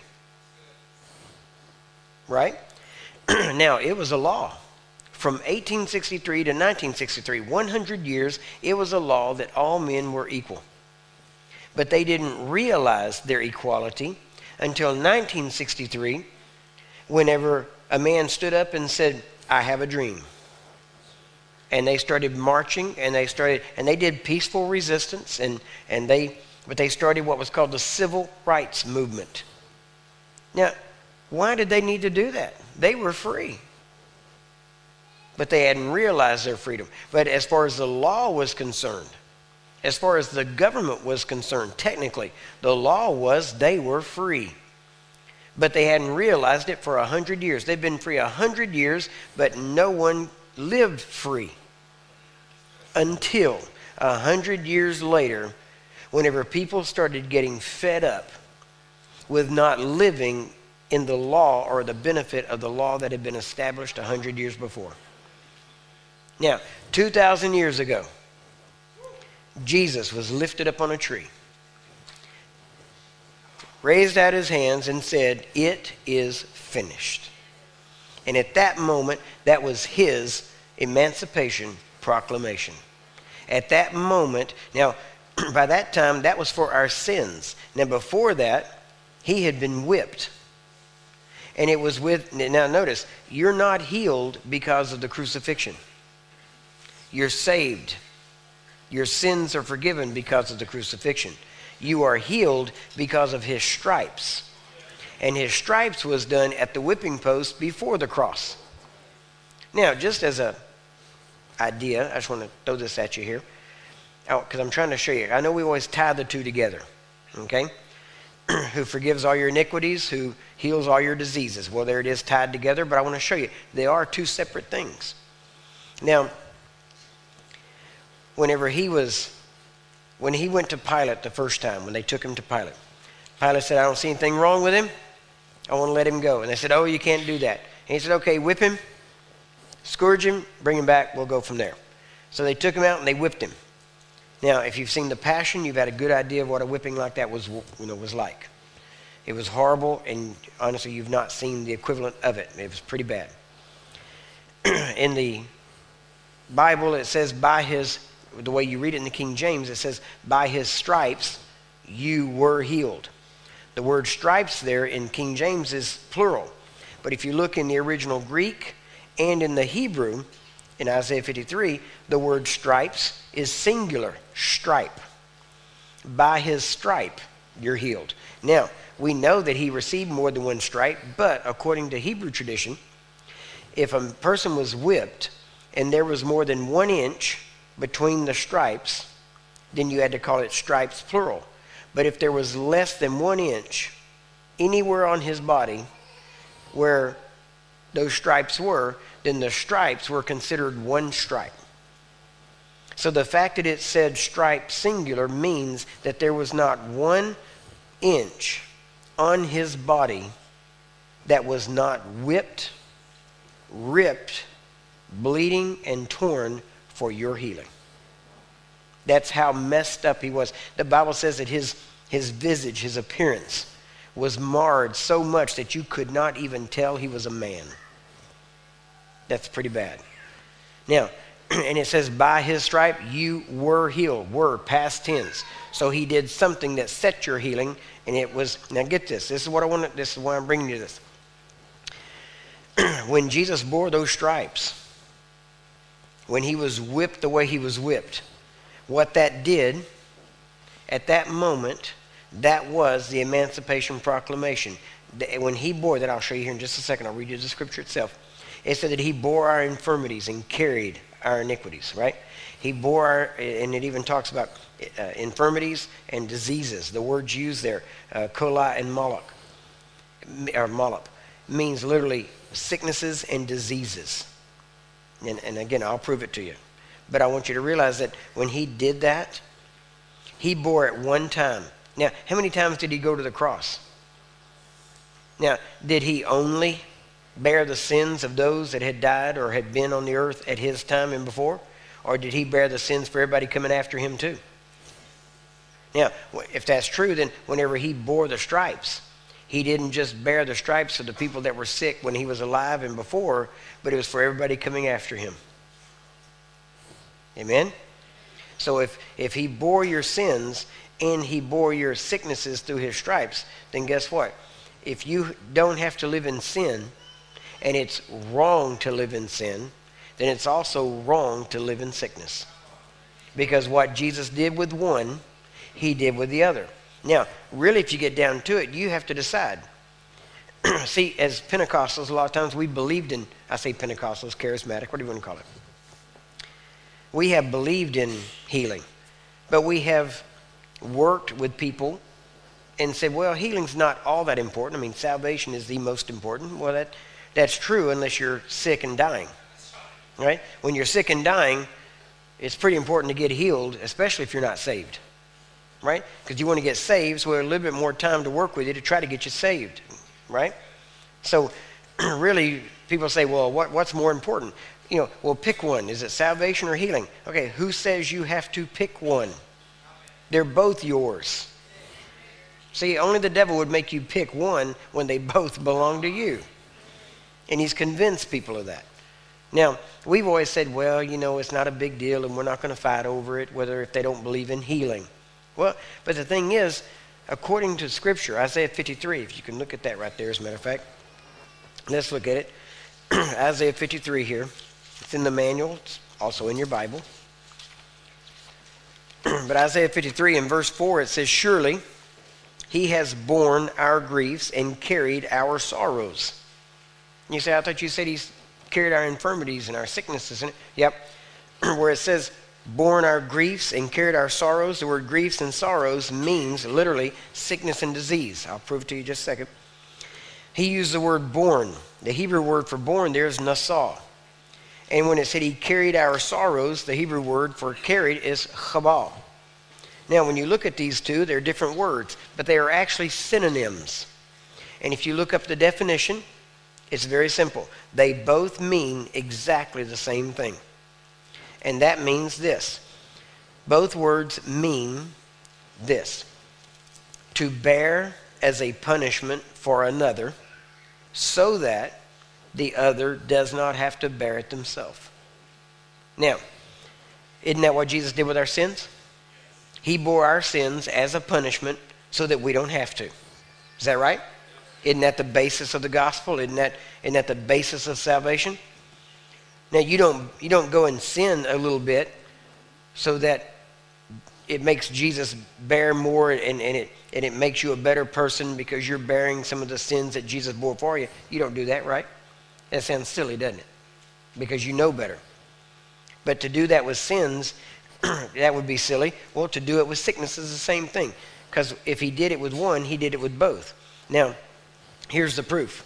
Right? Now, it was a law. From 1863 to 1963, 100 years, it was a law that all men were equal. But they didn't realize their equality until 1963, whenever a man stood up and said, I have a dream. And they started marching, and they did peaceful resistance, but they started what was called the Civil Rights Movement. Now, why did they need to do that? They were free. But they hadn't realized their freedom. But as far as the law was concerned, as far as the government was concerned, technically, the law was they were free. But they hadn't realized it for 100 years. They've been free 100 years, but no one lived free. Until 100 years later, whenever people started getting fed up with not living in the law or the benefit of the law that had been established 100 years before. Now, 2,000 years ago, Jesus was lifted up on a tree, raised out his hands and said, it is finished. And at that moment, that was his Emancipation Proclamation. At that moment, now, by that time, that was for our sins. Now, before that, he had been whipped. And it was now notice, you're not healed because of the crucifixion. You're saved. Your sins are forgiven because of the crucifixion. You are healed because of his stripes. And his stripes was done at the whipping post before the cross. Now, just as an idea, I just want to throw this at you here, because I'm trying to show you. I know we always tie the two together, okay? Who forgives all your iniquities, who heals all your diseases. Well, there it is tied together, but I want to show you. They are two separate things. Now, when he went to Pilate the first time, when they took him to Pilate, Pilate said, I don't see anything wrong with him. I want to let him go. And they said, oh, you can't do that. And he said, okay, whip him, scourge him, bring him back, we'll go from there. So they took him out and they whipped him. Now, if you've seen The Passion, you've had a good idea of what a whipping like that was like. It was horrible, and honestly, you've not seen the equivalent of it. It was pretty bad. In the Bible, it says the way you read it in the King James, it says, by his stripes you were healed. The word stripes there in King James is plural. But if you look in the original Greek and in the Hebrew, in Isaiah 53, the word stripes is singular, stripe. By his stripe, you're healed. Now, we know that he received more than one stripe, but according to Hebrew tradition, if a person was whipped and there was more than 1 inch between the stripes, then you had to call it stripes plural. But if there was less than 1 inch anywhere on his body where those stripes were, then the stripes were considered one stripe. So the fact that it said stripe singular means that there was not 1 inch on his body that was not whipped, ripped, bleeding, and torn for your healing. That's how messed up he was. The Bible says that his visage, his appearance, was marred so much that you could not even tell he was a man. That's pretty bad. Now, and it says, by his stripe you were healed. Were, past tense. So he did something that set your healing, and it was, now get this. This is why I'm bringing you this. When Jesus bore those stripes, when he was whipped the way he was whipped, what that did, at that moment, that was the Emancipation Proclamation. When he bore that, I'll show you here in just a second. I'll read you the scripture itself. It said that he bore our infirmities and carried our iniquities, right? He bore our, and it even talks about infirmities and diseases. The words used there, coli and moloch, means literally sicknesses and diseases. And again, I'll prove it to you. But I want you to realize that when he did that, he bore it one time. Now, how many times did he go to the cross? Now, did he only bear the sins of those that had died or had been on the earth at his time and before? Or did he bear the sins for everybody coming after him too? Now, if that's true, then whenever he bore the stripes, he didn't just bear the stripes for the people that were sick when he was alive and before, but it was for everybody coming after him. Amen? So if he bore your sins and he bore your sicknesses through his stripes, then guess what? If you don't have to live in sin, and it's wrong to live in sin, then it's also wrong to live in sickness. Because what Jesus did with one, he did with the other. Now, really, if you get down to it, you have to decide. See, as Pentecostals, a lot of times we believed in, I say Pentecostals, charismatic, what do you want to call it? We have believed in healing, but we have worked with people and said, well, healing's not all that important. I mean, salvation is the most important. Well, that's true unless you're sick and dying, right? When you're sick and dying, it's pretty important to get healed, especially if you're not saved, right? Because you want to get saved, so we have a little bit more time to work with you to try to get you saved, right? So really, people say, well, what's more important? You know, well, pick one. Is it salvation or healing? Okay, who says you have to pick one? They're both yours. See, only the devil would make you pick one when they both belong to you. And he's convinced people of that. Now, we've always said, well, it's not a big deal and we're not going to fight over it, whether if they don't believe in healing. Well, but the thing is, according to Scripture, Isaiah 53, if you can look at that right there, as a matter of fact. Let's look at it. Isaiah 53 here. It's in the manual. It's also in your Bible. But Isaiah 53 in verse 4, it says, surely he has borne our griefs and carried our sorrows. You say, I thought you said he's carried our infirmities and our sicknesses. Yep. Where it says, borne our griefs and carried our sorrows, the word griefs and sorrows means literally sickness and disease. I'll prove it to you in just a second. He used the word borne. The Hebrew word for borne there is nasah. And when it said he carried our sorrows, the Hebrew word for carried is chabal. Now, when you look at these two, they're different words, but they are actually synonyms. And if you look up the definition, it's very simple. They both mean exactly the same thing. And that means this. Both words mean this. To bear as a punishment for another, so that the other does not have to bear it themselves. Now, isn't that what Jesus did with our sins? He bore our sins as a punishment so that we don't have to. Is that right? Isn't that the basis of the gospel? Isn't that the basis of salvation? Now, you don't go and sin a little bit so that it makes Jesus bear more and it makes you a better person because you're bearing some of the sins that Jesus bore for you. You don't do that, right? That sounds silly, doesn't it? Because you know better. But to do that with sins, that would be silly. Well, to do it with sickness is the same thing. Because if he did it with one, he did it with both. Now, here's the proof.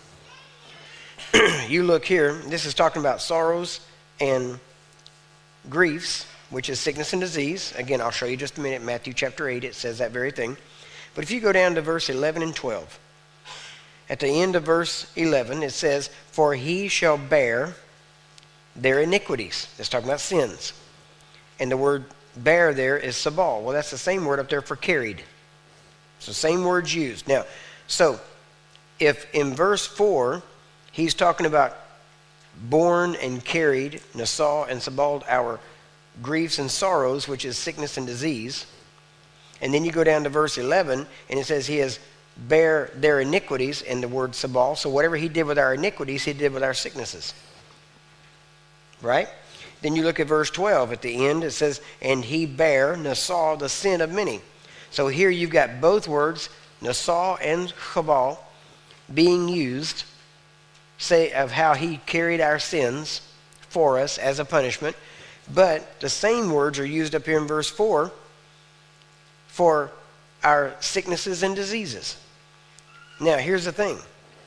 You look here. This is talking about sorrows and griefs, which is sickness and disease. Again, I'll show you just a minute. Matthew chapter 8, it says that very thing. But if you go down to verse 11 and 12, at the end of verse 11, it says, for he shall bear their iniquities. It's talking about sins. And the word bear there is sabal. Well, that's the same word up there for carried. It's the same words used. Now, so if in verse 4, he's talking about borne and carried, nasah and sabal, our griefs and sorrows, which is sickness and disease. And then you go down to verse 11, and it says he has bear their iniquities, and the word sabal. So whatever he did with our iniquities, he did with our sicknesses. Right? Then you look at verse 12. At the end, it says, and he bare, nasah, the sin of many. So here you've got both words, nasah and chabal, being used, say, of how he carried our sins for us as a punishment. But the same words are used up here in verse 4 for our sicknesses and diseases. Now, here's the thing.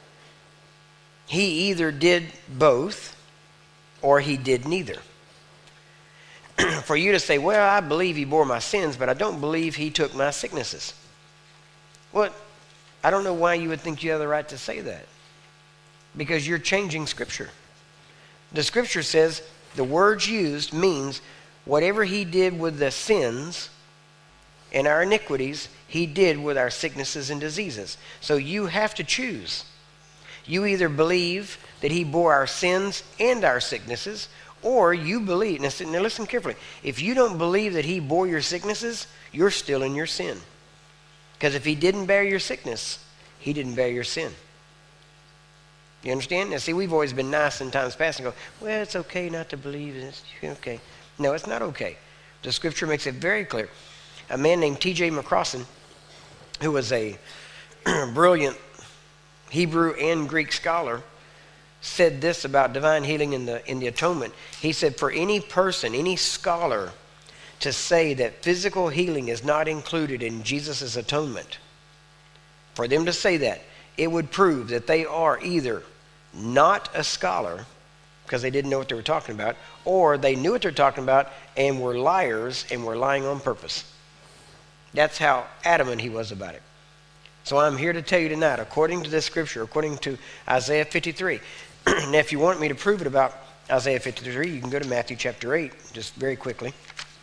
He either did both or he did neither. For you to say, well, I believe he bore my sins, but I don't believe he took my sicknesses. Well, I don't know why you would think you have the right to say that. Because you're changing Scripture. The Scripture says the words used means whatever he did with the sins and our iniquities, he did with our sicknesses and diseases. So you have to choose. You either believe that he bore our sins and our sicknesses, or you believe, now listen carefully, if you don't believe that he bore your sicknesses, you're still in your sin. Because if he didn't bear your sickness, he didn't bear your sin. You understand? Now see, we've always been nice in times past and go, well, it's okay not to believe. It's okay. No, it's not okay. The Scripture makes it very clear. A man named T.J. McCrossan, who was a brilliant Hebrew and Greek scholar, said this about divine healing in the atonement. He said, for any person, any scholar, to say that physical healing is not included in Jesus' atonement, for them to say that, it would prove that they are either not a scholar, because they didn't know what they were talking about, or they knew what they were talking about and were liars and were lying on purpose. That's how adamant he was about it. So I'm here to tell you tonight, according to this scripture, according to Isaiah 53. Now, if you want me to prove it about Isaiah 53, you can go to Matthew chapter 8, just very quickly.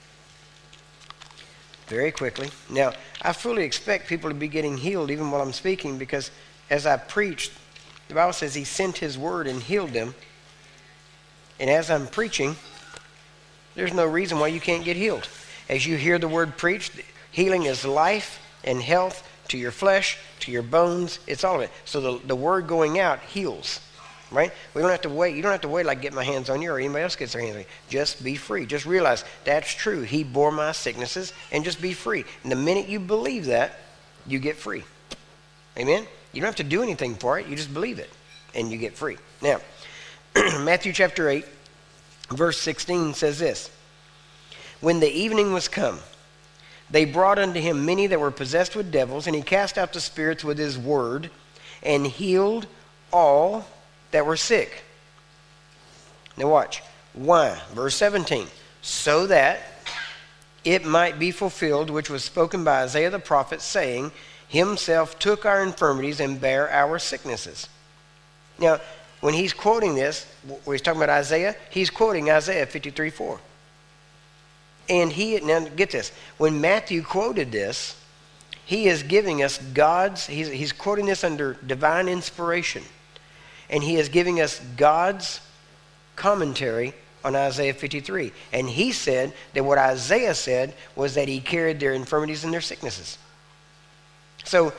Very quickly. Now, I fully expect people to be getting healed even while I'm speaking, because as I preached, the Bible says he sent his word and healed them. And as I'm preaching, there's no reason why you can't get healed. As you hear the word preached, healing is life and health to your flesh, to your bones. It's all of it. So the word going out heals, right? We don't have to wait. You don't have to wait like get my hands on you or anybody else gets their hands on you. Just be free. Just realize that's true. He bore my sicknesses, and just be free. And the minute you believe that, you get free. Amen? You don't have to do anything for it. You just believe it, and you get free. Now, Matthew chapter 8, verse 16 says this. When the evening was come, they brought unto him many that were possessed with devils, and he cast out the spirits with his word, and healed all that were sick. Now watch. Why? Verse 17. So that it might be fulfilled, which was spoken by Isaiah the prophet, saying, Himself took our infirmities and bare our sicknesses. Now, when he's quoting this, where he's talking about Isaiah, he's quoting Isaiah 53:4. And now get this, when Matthew quoted this, he is giving us he's quoting this under divine inspiration. And he is giving us God's commentary on Isaiah 53. And he said that what Isaiah said was that he carried their infirmities and their sicknesses. So,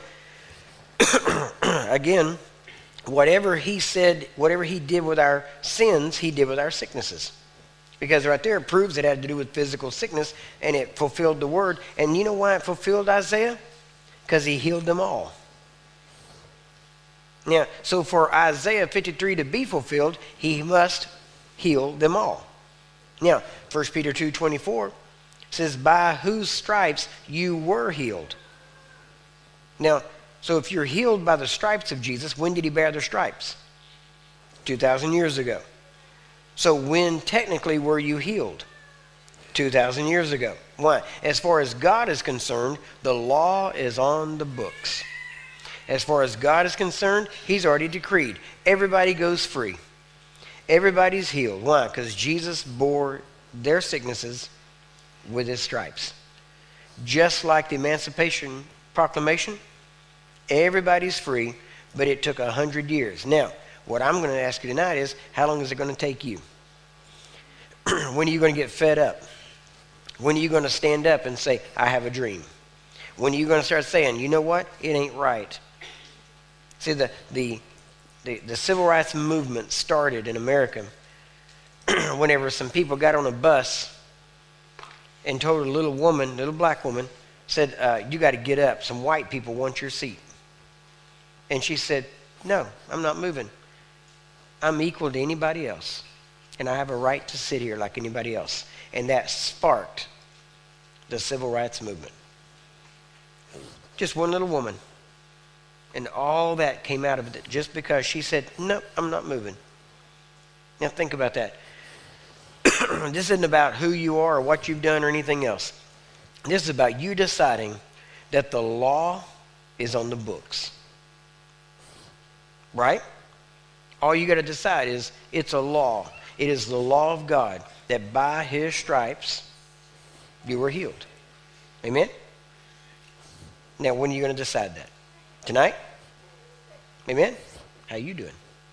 again, whatever he said, whatever he did with our sins, he did with our sicknesses. Because right there it proves it had to do with physical sickness, and it fulfilled the word. And you know why it fulfilled Isaiah? Because he healed them all. Now, so for Isaiah 53 to be fulfilled, he must heal them all. Now, 1 Peter 2:24 says, by whose stripes you were healed. Now, so if you're healed by the stripes of Jesus, when did he bear the stripes? 2,000 years ago. So when technically were you healed? 2,000 years ago. Why? As far as God is concerned, the law is on the books. As far as God is concerned, he's already decreed. Everybody goes free. Everybody's healed. Why? Because Jesus bore their sicknesses with his stripes. Just like the Emancipation Proclamation, everybody's free, but it took 100 years. Now, what I'm going to ask you tonight is, how long is it going to take you? When are you going to get fed up? When are you going to stand up and say, I have a dream? When are you going to start saying, you know what? It ain't right. See, the civil rights movement started in America whenever some people got on a bus and told a little black woman, said, you got to get up. Some white people want your seat. And she said, no, I'm not moving. I'm equal to anybody else. And I have a right to sit here like anybody else. And that sparked the civil rights movement. Just one little woman. And all that came out of it just because she said, no, I'm not moving. Now think about that. This isn't about who you are or what you've done or anything else. This is about you deciding that the law is on the books. Right? All you got to decide is it's a law. It is the law of God that by his stripes you were healed. Amen? Now, when are you going to decide that? Tonight? Amen? How you doing?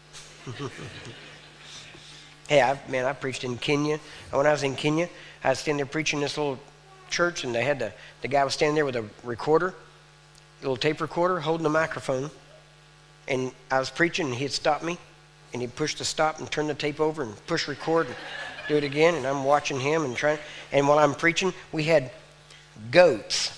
Hey, I preached in Kenya. When I was in Kenya, I was standing there preaching in this little church, and they had the guy was standing there with a recorder, a little tape recorder, holding a microphone. And I was preaching, and he had stopped me, and he pushed the stop and turned the tape over and push record and do it again. And I'm watching him and trying. And while I'm preaching, we had goats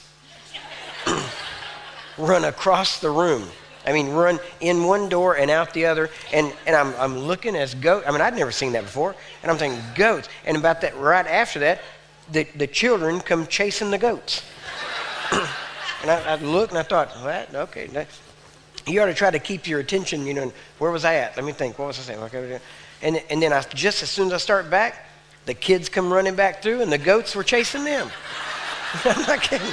run across the room. I mean, run in one door and out the other. And I'm looking as goats. I mean, I'd never seen that before. And I'm thinking, goats. And about that, right after that, the children come chasing the goats. And I looked and I thought, what? Okay. You ought to try to keep your attention, where was I at? Let me think. What was I saying? Okay. And then just as soon as I start back, the kids come running back through and the goats were chasing them. I'm not kidding.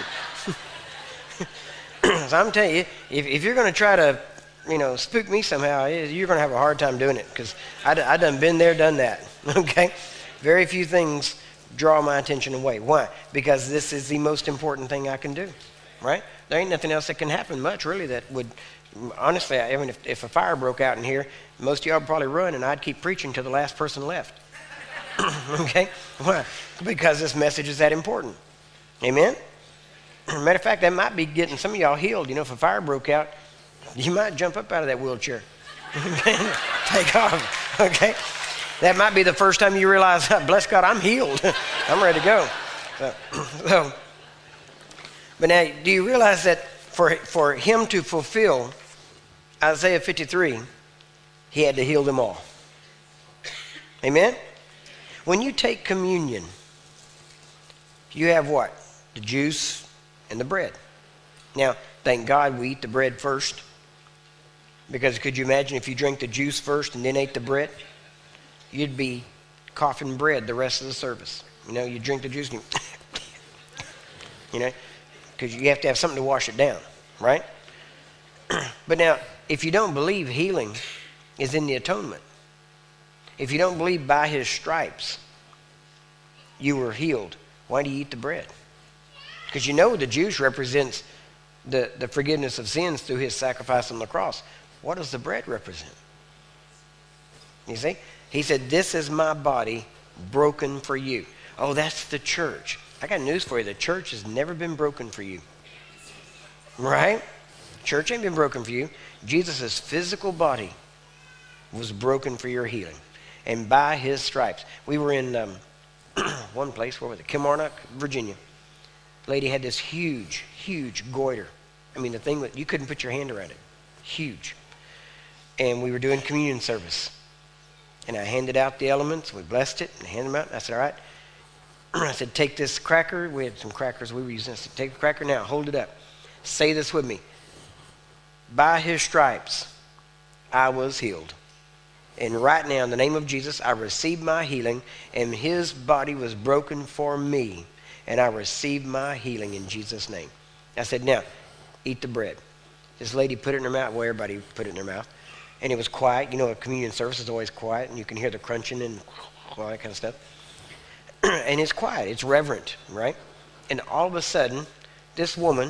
So I'm telling you, if you're going to try to, spook me somehow, you're going to have a hard time doing it, because I done been there, done that. Okay? Very few things draw my attention away. Why? Because this is the most important thing I can do. Right? There ain't nothing else that can happen much, really, that would... Honestly, I mean, if a fire broke out in here, most of y'all would probably run, and I'd keep preaching till the last person left. Okay? Why? Because this message is that important. Amen? Matter of fact, that might be getting some of y'all healed. You know, if a fire broke out, you might jump up out of that wheelchair. Take off. Okay? That might be the first time you realize, bless God, I'm healed. I'm ready to go. But now, do you realize that for him to fulfill Isaiah 53, he had to heal them all? Amen? When you take communion, you have what? The juice and the bread. Now, thank God we eat the bread first. Because could you imagine if you drank the juice first and then ate the bread? You'd be coughing bread the rest of the service. You know, you drink the juice and you know, because you have to have something to wash it down, right? But now, if you don't believe healing is in the atonement, if you don't believe by his stripes you were healed, why do you eat the bread? Because you know the juice represents the forgiveness of sins through his sacrifice on the cross. What does the bread represent? You see? He said, this is my body broken for you. Oh, that's the church. I got news for you. The church has never been broken for you. Right? Church ain't been broken for you. Jesus' physical body was broken for your healing. And by his stripes. We were in one place, where was it? Kilmarnock, Virginia. Lady had this huge, huge goiter. I mean, the thing that you couldn't put your hand around it. Huge. And we were doing communion service. And I handed out the elements. We blessed it and handed them out. And I said, all right. I said, take this cracker. We had some crackers we were using. I said, take the cracker now. Hold it up. Say this with me. By his stripes, I was healed. And right now, in the name of Jesus, I received my healing. And his body was broken for me. And I received my healing in Jesus' name. I said, now, eat the bread. This lady put it in her mouth. Well, everybody put it in their mouth. And it was quiet. You know, a communion service is always quiet. And you can hear the crunching and all that kind of stuff. And it's quiet. It's reverent, right? And all of a sudden, this woman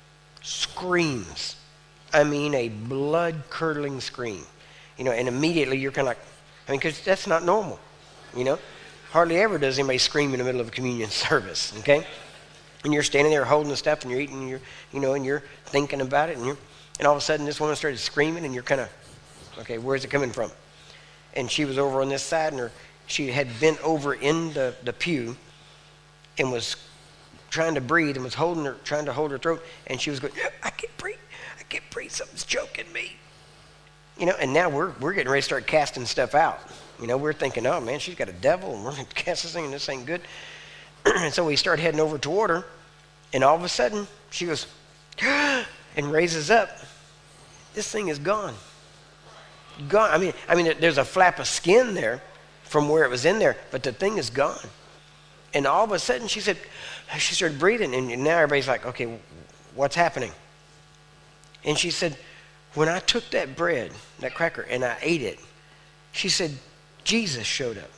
screams. I mean, a blood-curdling scream. You know, and immediately you're kind of like, I mean, because that's not normal, you know? Hardly ever does anybody scream in the middle of a communion service, okay? And you're standing there holding the stuff and you're eating, and you're thinking about it, and all of a sudden this woman started screaming, and you're kind of, okay, where's it coming from? And she was over on this side, and she had bent over in the pew and was trying to breathe and was trying to hold her throat, and she was going, I can't breathe, something's choking me. You know, and now we're getting ready to start casting stuff out. You know, we're thinking, oh man, she's got a devil, and we're going to cast this thing, and this ain't good. And so we start heading over toward her, and all of a sudden, she goes, and raises up. This thing is gone. Gone. I mean, there's a flap of skin there from where it was in there, but the thing is gone. And all of a sudden, she started breathing, and now everybody's like, okay, what's happening? And she said, when I took that bread, that cracker, and I ate it, she said, Jesus showed up.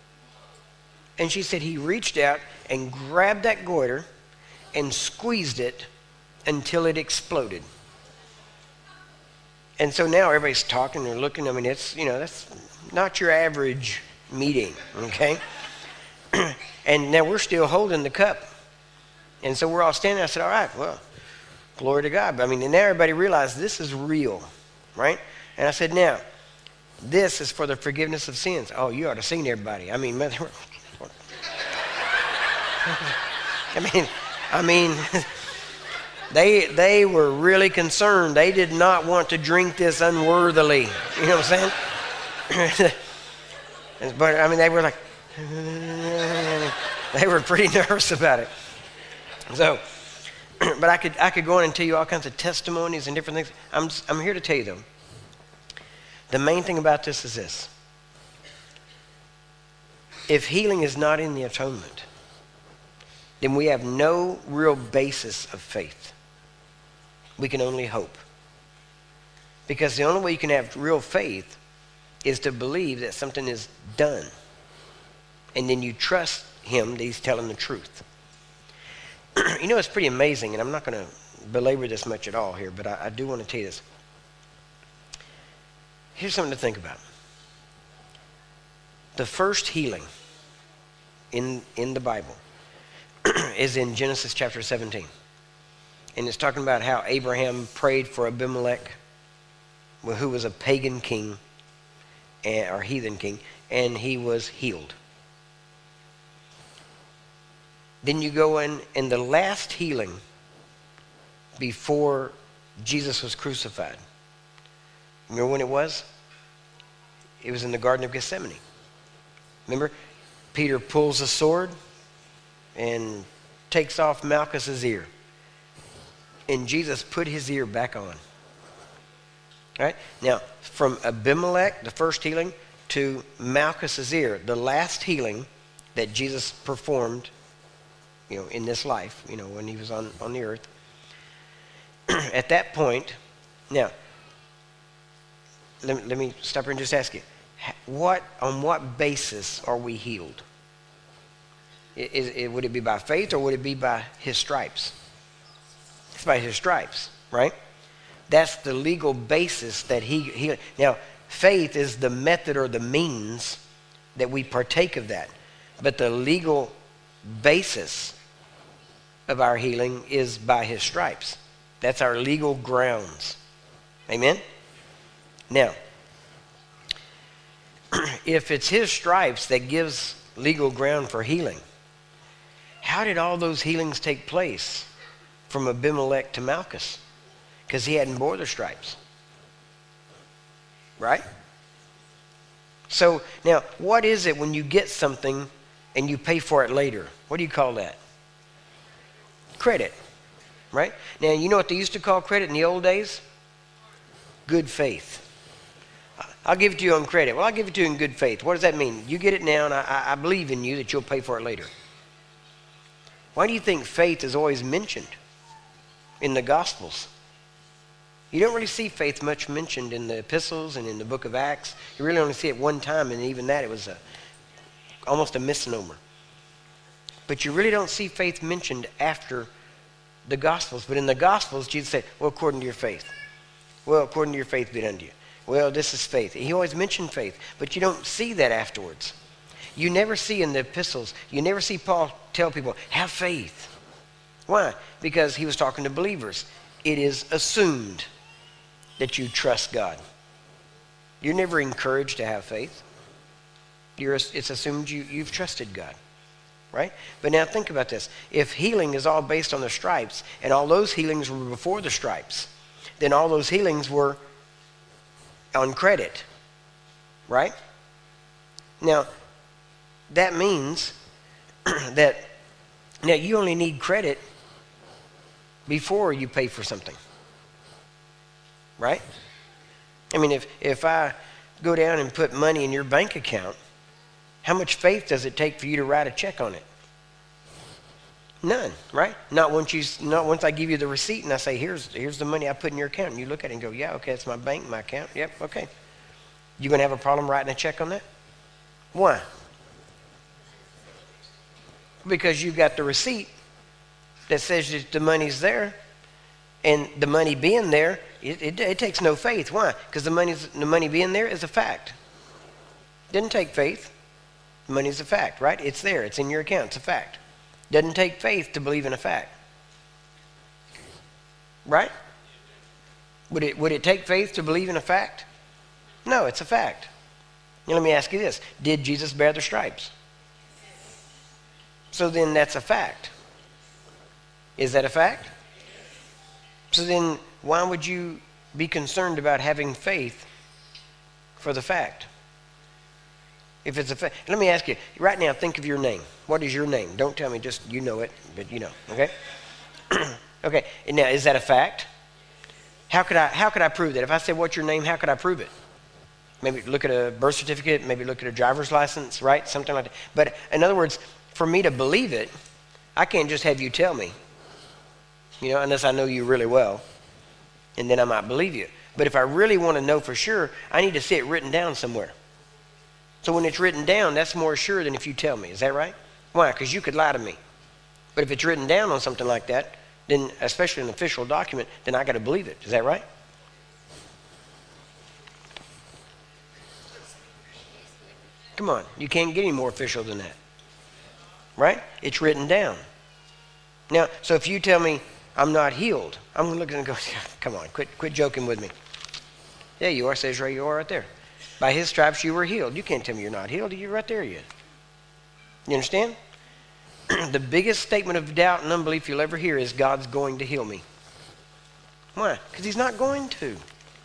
And she said he reached out and grabbed that goiter and squeezed it until it exploded. And so now everybody's talking, they're looking. I mean, it's, you know, that's not your average meeting, okay? And now we're still holding the cup. And so we're all standing. I said, all right, well, glory to God. But I mean, and now everybody realized this is real, right? And I said, now, this is for the forgiveness of sins. Oh, you ought to seen everybody. I mean, they were really concerned. They did not want to drink this unworthily. You know what I'm saying? But I mean, they were like, they were pretty nervous about it. So, but I could go on and tell you all kinds of testimonies and different things. I'm here to tell you though. The main thing about this is this. If healing is not in the atonement, then we have no real basis of faith. We can only hope. Because the only way you can have real faith is to believe that something is done. And then you trust him that he's telling the truth. You know, it's pretty amazing, and I'm not going to belabor this much at all here, but I do want to tell you this. Here's something to think about. The first healing in the Bible is in Genesis chapter 17. And it's talking about how Abraham prayed for Abimelech, who was a pagan king, or heathen king, and he was healed. Then you go in the last healing before Jesus was crucified. Remember when it was? It was in the Garden of Gethsemane. Remember? Peter pulls a sword and takes off Malchus's ear. And Jesus put his ear back on. All right? Now, from Abimelech, the first healing, to Malchus's ear, the last healing that Jesus performed, in this life, when he was on the earth. At that point, now, let me stop here and just ask you, on what basis are we healed? Would it be by faith, or would it be by his stripes? It's by his stripes, right? That's the legal basis that he. Now, faith is the method or the means that we partake of that. But the legal basis of our healing is by his stripes. That's our legal grounds. Amen? Now, if it's his stripes that gives legal ground for healing, how did all those healings take place from Abimelech to Malchus? Because he hadn't bore the stripes. Right? So, now, what is it when you get something and you pay for it later? What do you call that? Credit. Right? Now, you know what they used to call credit in the old days? Good faith. I'll give it to you on credit. Well, I'll give it to you in good faith. What does that mean? You get it now, and I believe in you that you'll pay for it later. Why do you think faith is always mentioned in the Gospels? You don't really see faith much mentioned in the epistles and in the book of Acts. You really only see it one time, and even that it was almost a misnomer. But you really don't see faith mentioned after the Gospels. But in the Gospels, Jesus said, well, according to your faith. Well, according to your faith be it unto you. Well, this is faith. He always mentioned faith, but you don't see that afterwards. You never see in the epistles, you never see Paul tell people, have faith. Why? Because he was talking to believers. It is assumed that you trust God. You're never encouraged to have faith. It's assumed you've trusted God. Right? But now think about this. If healing is all based on the stripes, and all those healings were before the stripes, then all those healings were on credit. Right? Now, that means that now you only need credit before you pay for something. Right? I mean, if I go down and put money in your bank account, how much faith does it take for you to write a check on it? None, right? Not once I give you the receipt and I say, here's the money I put in your account, and you look at it and go, yeah, okay, it's my bank, my account. Yep, okay. You gonna have a problem writing a check on that? Why? Because you've got the receipt that says that the money's there, and the money being there, it takes no faith. Why? Because the money being there is a fact. Didn't take faith. The money's a fact, right? It's there. It's in your account. It's a fact. Doesn't take faith to believe in a fact. Right? Would it take faith to believe in a fact? No, it's a fact. Now let me ask you this. Did Jesus bear the stripes? So then that's a fact. Is that a fact? So then why would you be concerned about having faith for the fact? If it's a fact. Let me ask you, right now think of your name. What is your name? Don't tell me just you know it, but you know, okay? Okay, now is that a fact? How could I prove that? If I said what's your name, how could I prove it? Maybe look at a birth certificate, maybe look at a driver's license, right? Something like that. But in other words, for me to believe it, I can't just have you tell me, unless I know you really well, and then I might believe you. But if I really want to know for sure, I need to see it written down somewhere. So when it's written down, that's more sure than if you tell me. Is that right? Why? Because you could lie to me. But if it's written down on something like that, then especially an official document, then I got to believe it. Is that right? Come on. You can't get any more official than that. right? It's written down. Now, so if you tell me I'm not healed, I'm going to look at it and go, come on, quit joking with me. Yeah, you are, says right, you are right there. By his stripes you were healed. You can't tell me you're not healed. You're right there yet. You understand? The biggest statement of doubt and unbelief you'll ever hear is God's going to heal me. Why? Because he's not going to.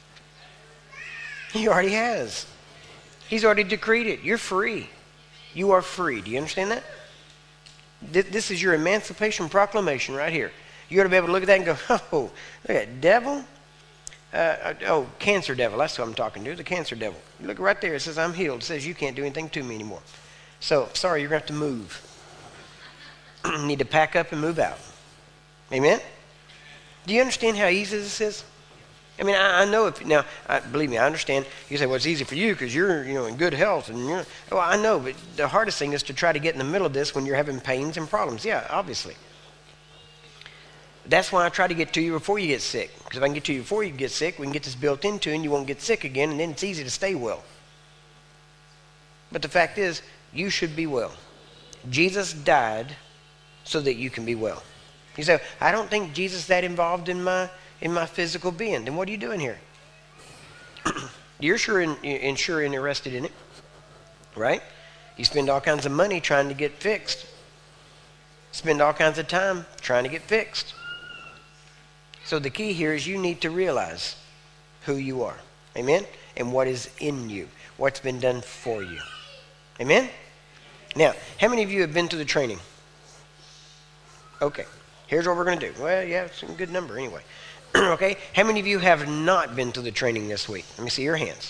He already has. He's already decreed it. You're free. You are free. Do you understand that? This is your emancipation proclamation right here. You ought to be able to look at that and go, oh, look at devil. Cancer devil. That's who I'm talking to, the cancer devil. You look right there. It says, I'm healed. It says, you can't do anything to me anymore. So, sorry, you're going to have to move. You need to pack up and move out. Amen? Do you understand how easy this is? I mean, I know believe me, I understand. You say, well, it's easy for you because you're, in good health. Well, I know, but the hardest thing is to try to get in the middle of this when you're having pains and problems. Yeah, obviously. That's why I try to get to you before you get sick. Because if I can get to you before you get sick, we can get this built into you and you won't get sick again, and then it's easy to stay well. But the fact is, you should be well. Jesus died so that you can be well. You say, I don't think Jesus is that involved in my physical being. Then what are you doing here? You're sure interested in it, right? You spend all kinds of money trying to get fixed. Spend all kinds of time trying to get fixed. So the key here is you need to realize who you are. Amen? And what is in you. What's been done for you. Amen? Now, how many of you have been to the training? Okay. Here's what we're going to do. Well, yeah, it's a good number anyway. Okay. How many of you have not been to the training this week? Let me see your hands.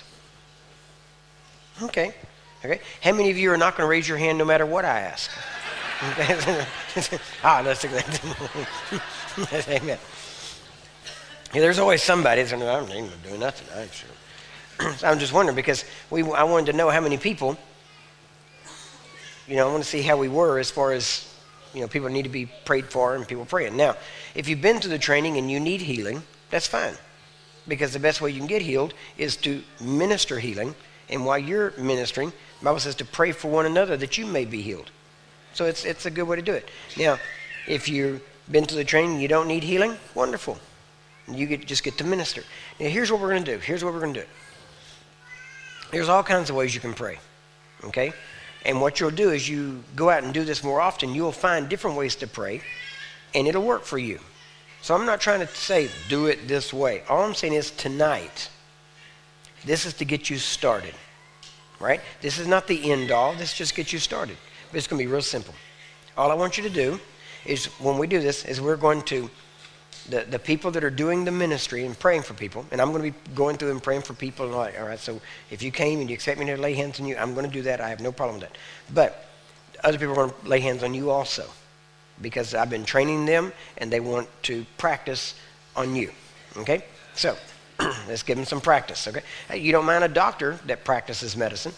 Okay. Okay. How many of you are not going to raise your hand no matter what I ask? That's a good. Amen. Yeah, there's always somebody that's saying, I'm not even doing nothing. I'm sure. So I'm just wondering because I wanted to know how many people, I want to see how we were as far as, people need to be prayed for and people praying. Now, if you've been to the training and you need healing, that's fine. Because the best way you can get healed is to minister healing. And while you're ministering, the Bible says to pray for one another that you may be healed. So it's a good way to do it. Now, if you've been to the training and you don't need healing, wonderful. You just get to minister. Now, here's what we're going to do. There's all kinds of ways you can pray. Okay? And what you'll do is you go out and do this more often, you'll find different ways to pray, and it'll work for you. So I'm not trying to say do it this way. All I'm saying is tonight, this is to get you started. Right? This is not the end all. This just gets you started. But it's going to be real simple. All I want you to do is when we do this is we're going to the people that are doing the ministry and praying for people, and I'm going to be going through and praying for people. And all right, so if you came and you expect me to lay hands on you, I'm going to do that. I have no problem with that. But other people are going to lay hands on you also because I've been training them and they want to practice on you. Okay? So let's give them some practice. Okay? Hey, you don't mind a doctor that practices medicine.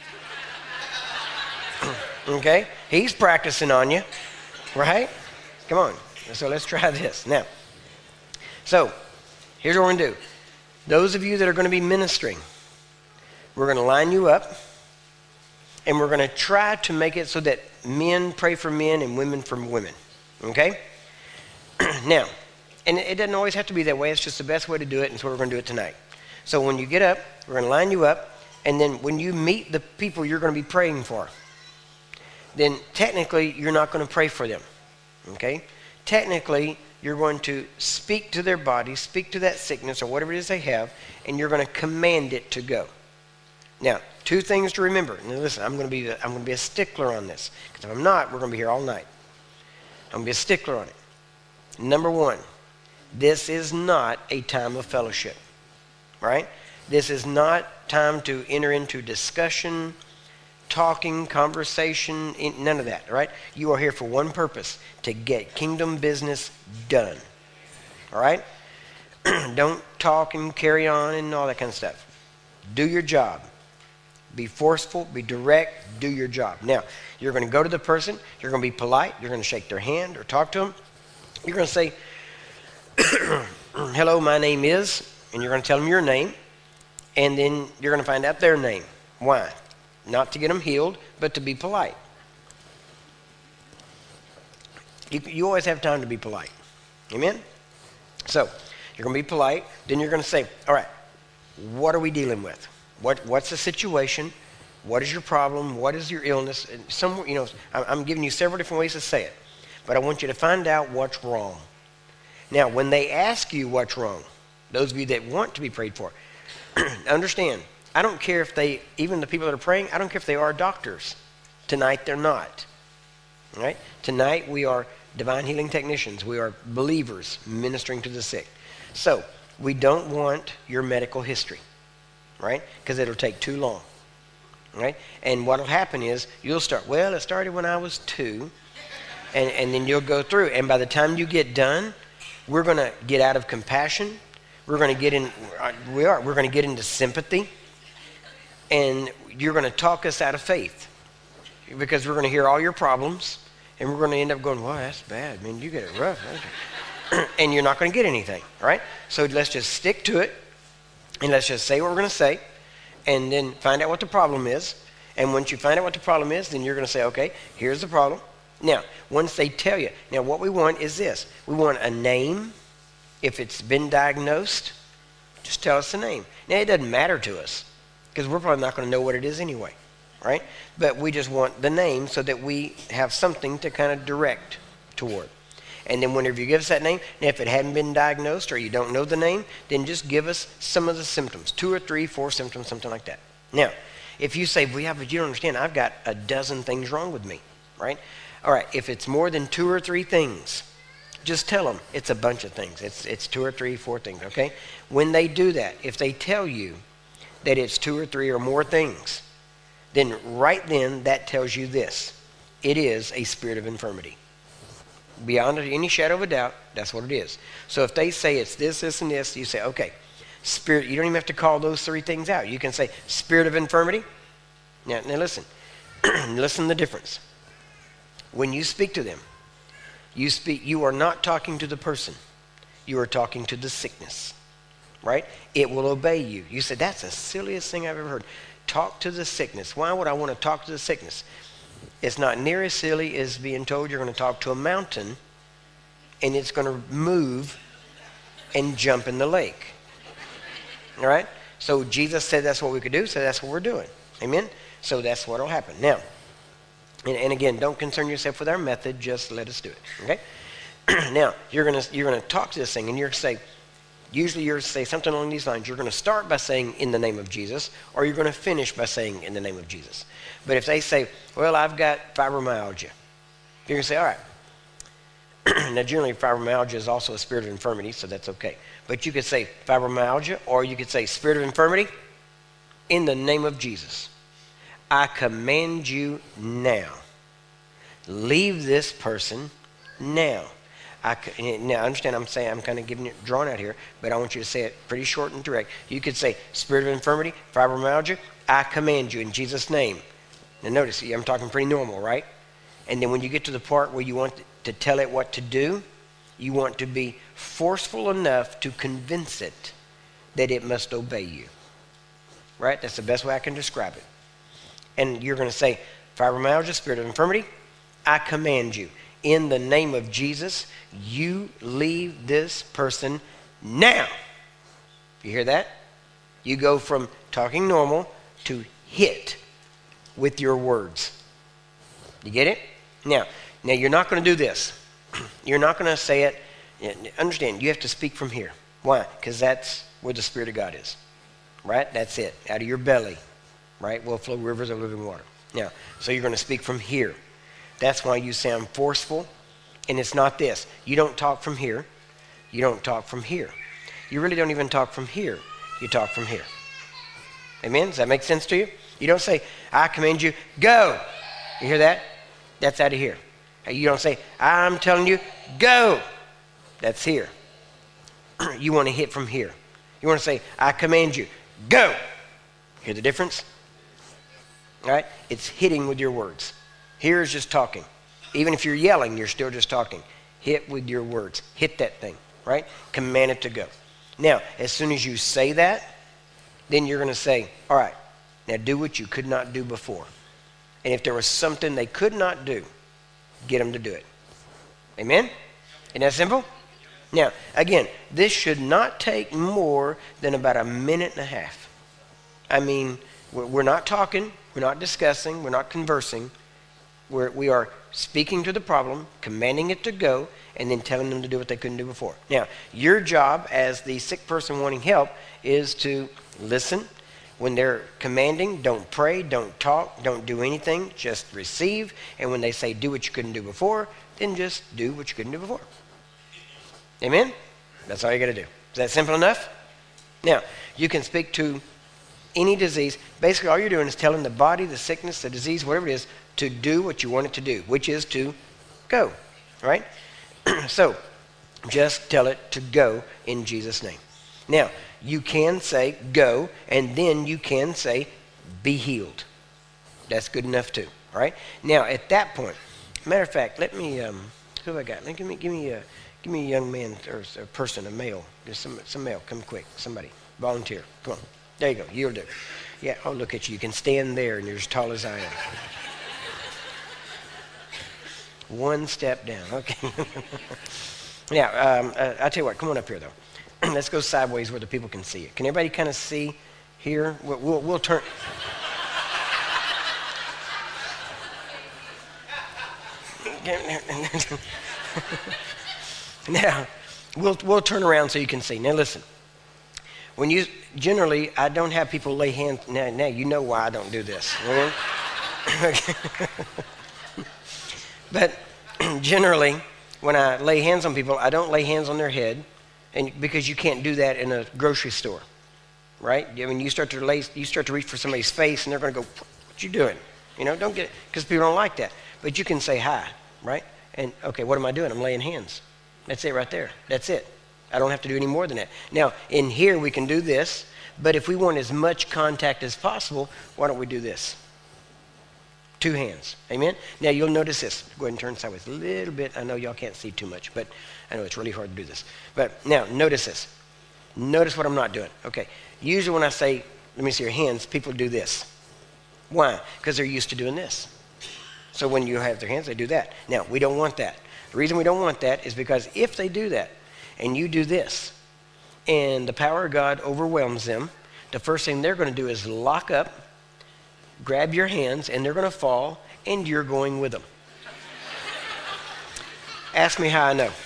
Okay? He's practicing on you. Right? Come on. So let's try this. Now, so here's what we're going to do. Those of you that are going to be ministering, we're going to line you up, and we're going to try to make it so that men pray for men and women for women. Okay? Now, and it doesn't always have to be that way. It's just the best way to do it, and so we're going to do it tonight. So when you get up, we're going to line you up, and then when you meet the people you're going to be praying for, then technically you're not going to pray for them. Okay? Technically, you're going to speak to their body, speak to that sickness or whatever it is they have, and you're going to command it to go. Now, two things to remember. Now listen, I'm going to be a stickler on this, because if I'm not, we're going to be here all night. I'm going to be a stickler on it. Number one, this is not a time of fellowship, right? This is not time to enter into discussion, talking, conversation, none of that, right? You are here for one purpose, to get kingdom business done, all right? Don't talk and carry on and all that kind of stuff. Do your job. Be forceful, be direct, do your job. Now, you're going to go to the person, you're going to be polite, you're going to shake their hand or talk to them. You're going to say, hello, my name is, and you're going to tell them your name, and then you're going to find out their name. Why? Not to get them healed, but to be polite. You always have time to be polite. Amen? So, you're going to be polite. Then you're going to say, all right, what are we dealing with? What's the situation? What is your problem? What is your illness? And I'm giving you several different ways to say it. But I want you to find out what's wrong. Now, when they ask you what's wrong, those of you that want to be prayed for, understand, I don't care if even the people that are praying, I don't care if they are doctors. Tonight, they're not. All right? Tonight, we are divine healing technicians. We are believers ministering to the sick. So, we don't want your medical history, right? Because it'll take too long, right? And what will happen is you'll start, well, it started when I was 2, and then you'll go through. And by the time you get done, we're going to get out of compassion. We're going to get we're going to get into sympathy. And you're going to talk us out of faith. Because we're going to hear all your problems. And we're going to end up going, well, that's bad. I mean, you get it rough. And you're not going to get anything, right? So let's just stick to it. And let's just say what we're going to say. And then find out what the problem is. And once you find out what the problem is, then you're going to say, okay, here's the problem. Now, once they tell you, now what we want is this. We want a name. If it's been diagnosed, just tell us the name. Now, it doesn't matter to us because we're probably not going to know what it is anyway, right? But we just want the name so that we have something to kind of direct toward. And then whenever you give us that name, now if it hadn't been diagnosed or you don't know the name, then just give us some of the symptoms, 2 or 3, 4 symptoms, something like that. Now, if you say, well, yeah, but you don't understand, I've got a dozen things wrong with me, right? All right, if it's more than 2 or 3 things, just tell them it's a bunch of things. It's 2 or 3, 4 things, okay? When they do that, if they tell you that it's 2 or 3 or more things, then right then that tells you this. It is a spirit of infirmity. Beyond any shadow of a doubt, that's what it is. So if they say it's this, this, and this, you say, okay, spirit, you don't even have to call those 3 things out. You can say spirit of infirmity. Now listen. Listen to the difference. When you speak to them, you are not talking to the person. You are talking to the sickness, right? It will obey you. You said, that's the silliest thing I've ever heard. Talk to the sickness. Why would I want to talk to the sickness? It's not near as silly as being told you're going to talk to a mountain and it's going to move and jump in the lake. All right? So Jesus said that's what we could do, so that's what we're doing. Amen? So that's what will happen. Now, and again, don't concern yourself with our method. Just let us do it. Okay? Now, you're gonna talk to this thing, and usually you're say something along these lines. You're going to start by saying in the name of Jesus, or you're going to finish by saying in the name of Jesus. But if they say, well, I've got fibromyalgia, you're going to say, all right. Now, generally, fibromyalgia is also a spirit of infirmity, so that's okay. But you could say fibromyalgia, or you could say spirit of infirmity in the name of Jesus. I command you now. Leave this person now. Now, understand I'm kind of giving it drawn out here, but I want you to say it pretty short and direct. You could say, spirit of infirmity, fibromyalgia, I command you in Jesus' name. Now notice, I'm talking pretty normal, right? And then when you get to the part where you want to tell it what to do, you want to be forceful enough to convince it that it must obey you. Right? That's the best way I can describe it. And you're going to say, fibromyalgia, spirit of infirmity, I command you. In the name of Jesus, you leave this person now. You hear that? You go from talking normal to hit with your words. You get it? Now you're not going to do this. You're not going to say it. Understand, you have to speak from here. Why? Because that's where the Spirit of God is. Right? That's it. Out of your belly, right, will flow rivers of living water. Now, so you're going to speak from here. That's why you sound forceful. And it's not this. You don't talk from here. You don't talk from here. You really don't even talk from here. You talk from here. Amen? Does that make sense to you? You don't say, I command you, go. You hear that? That's out of here. You don't say, I'm telling you, go. That's here. You want to hit from here. You want to say, I command you, go. Hear the difference? All right? It's hitting with your words. Here is just talking. Even if you're yelling, you're still just talking. Hit with your words. Hit that thing, right? Command it to go. Now, as soon as you say that, then you're going to say, all right, now do what you could not do before. And if there was something they could not do, get them to do it. Amen? Isn't that simple? Now, again, this should not take more than about a minute and a half. I mean, we're not talking, we're not discussing, we're not conversing. We are speaking to the problem, commanding it to go, and then telling them to do what they couldn't do before. Now, your job as the sick person wanting help is to listen. When they're commanding, don't pray, don't talk, don't do anything, just receive. And when they say do what you couldn't do before, then just do what you couldn't do before. Amen? That's all you got to do. Is that simple enough? Now, you can speak to any disease. Basically, all you're doing is telling the body, the sickness, the disease, whatever it is, to do what you want it to do, which is to go. Right? So, just tell it to go in Jesus' name. Now, you can say go, and then you can say be healed. That's good enough too. All right? Now, at that point, matter of fact, let me, who have I got? Give me a young man or a person, a male. Just some male. Come quick. Somebody. Volunteer. Come on. There you go. You'll do. Yeah. Oh, look at you. You can stand there, and you're as tall as I am. One step down. Okay. Now, I'll tell you what. Come on up here, though. Let's go sideways where the people can see it. Can everybody kind of see here? We'll turn. Now, we'll turn around so you can see. Now, listen. When you generally, I don't have people lay hands. Now you know why I don't do this. Okay? But generally, when I lay hands on people, I don't lay hands on their head, and because you can't do that in a grocery store, right? I mean, you start to reach for somebody's face, and they're going to go, "What you doing?" You know, don't get it, because people don't like that. But you can say hi, right? And okay, what am I doing? I'm laying hands. That's it right there. That's it. I don't have to do any more than that. Now, in here we can do this, but if we want as much contact as possible, why don't we do this? 2 hands. Amen? Now, you'll notice this. Go ahead and turn sideways a little bit. I know y'all can't see too much, but I know it's really hard to do this. But now, notice this. Notice what I'm not doing. Okay. Usually when I say, let me see your hands, people do this. Why? Because they're used to doing this. So when you have their hands, they do that. Now, we don't want that. The reason we don't want that is because if they do that, and you do this, and the power of God overwhelms them, the first thing they're going to do is lock up, grab your hands, and they're going to fall, and you're going with them. Ask me how I know.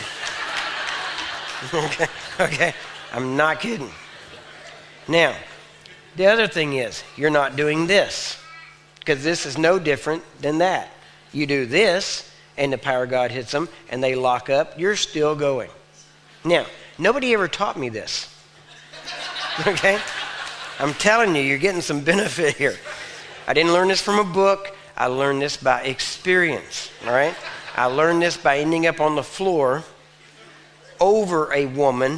Okay, I'm not kidding. Now, the other thing is, you're not doing this, because this is no different than that. You do this, and the power of God hits them, and they lock up, you're still going. Now, nobody ever taught me this. Okay? I'm telling you, you're getting some benefit here. I didn't learn this from a book. I learned this by experience. All right? I learned this by ending up on the floor over a woman.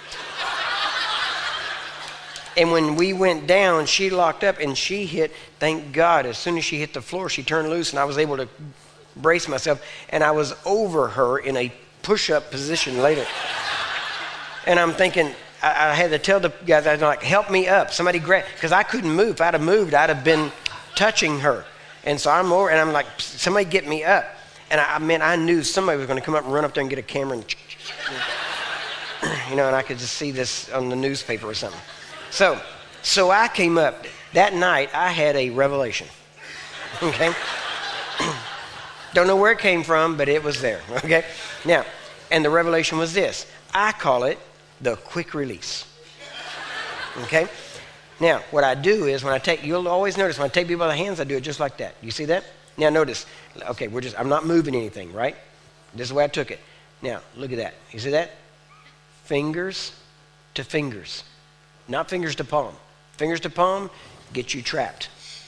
And when we went down, she locked up and she hit, thank God, as soon as she hit the floor, she turned loose and I was able to brace myself. And I was over her in a push-up position later. And I'm thinking, I had to tell the guys, I was like, help me up. Somebody grab, because I couldn't move. If I'd have moved, I'd have been touching her. And so I'm over, and I'm like, somebody get me up. And I knew somebody was going to come up and run up there and get a camera and, you know, and I could just see this on the newspaper or something. So I came up. That night, I had a revelation. Okay? Don't know where it came from, but it was there. Okay? Now, and the revelation was this. I call it the quick release. Okay? Now, what I do is you'll always notice when I take people by the hands, I do it just like that. You see that? Now, notice. Okay, I'm not moving anything, right? This is the way I took it. Now, look at that. You see that? Fingers to fingers. Not fingers to palm. Fingers to palm get you trapped.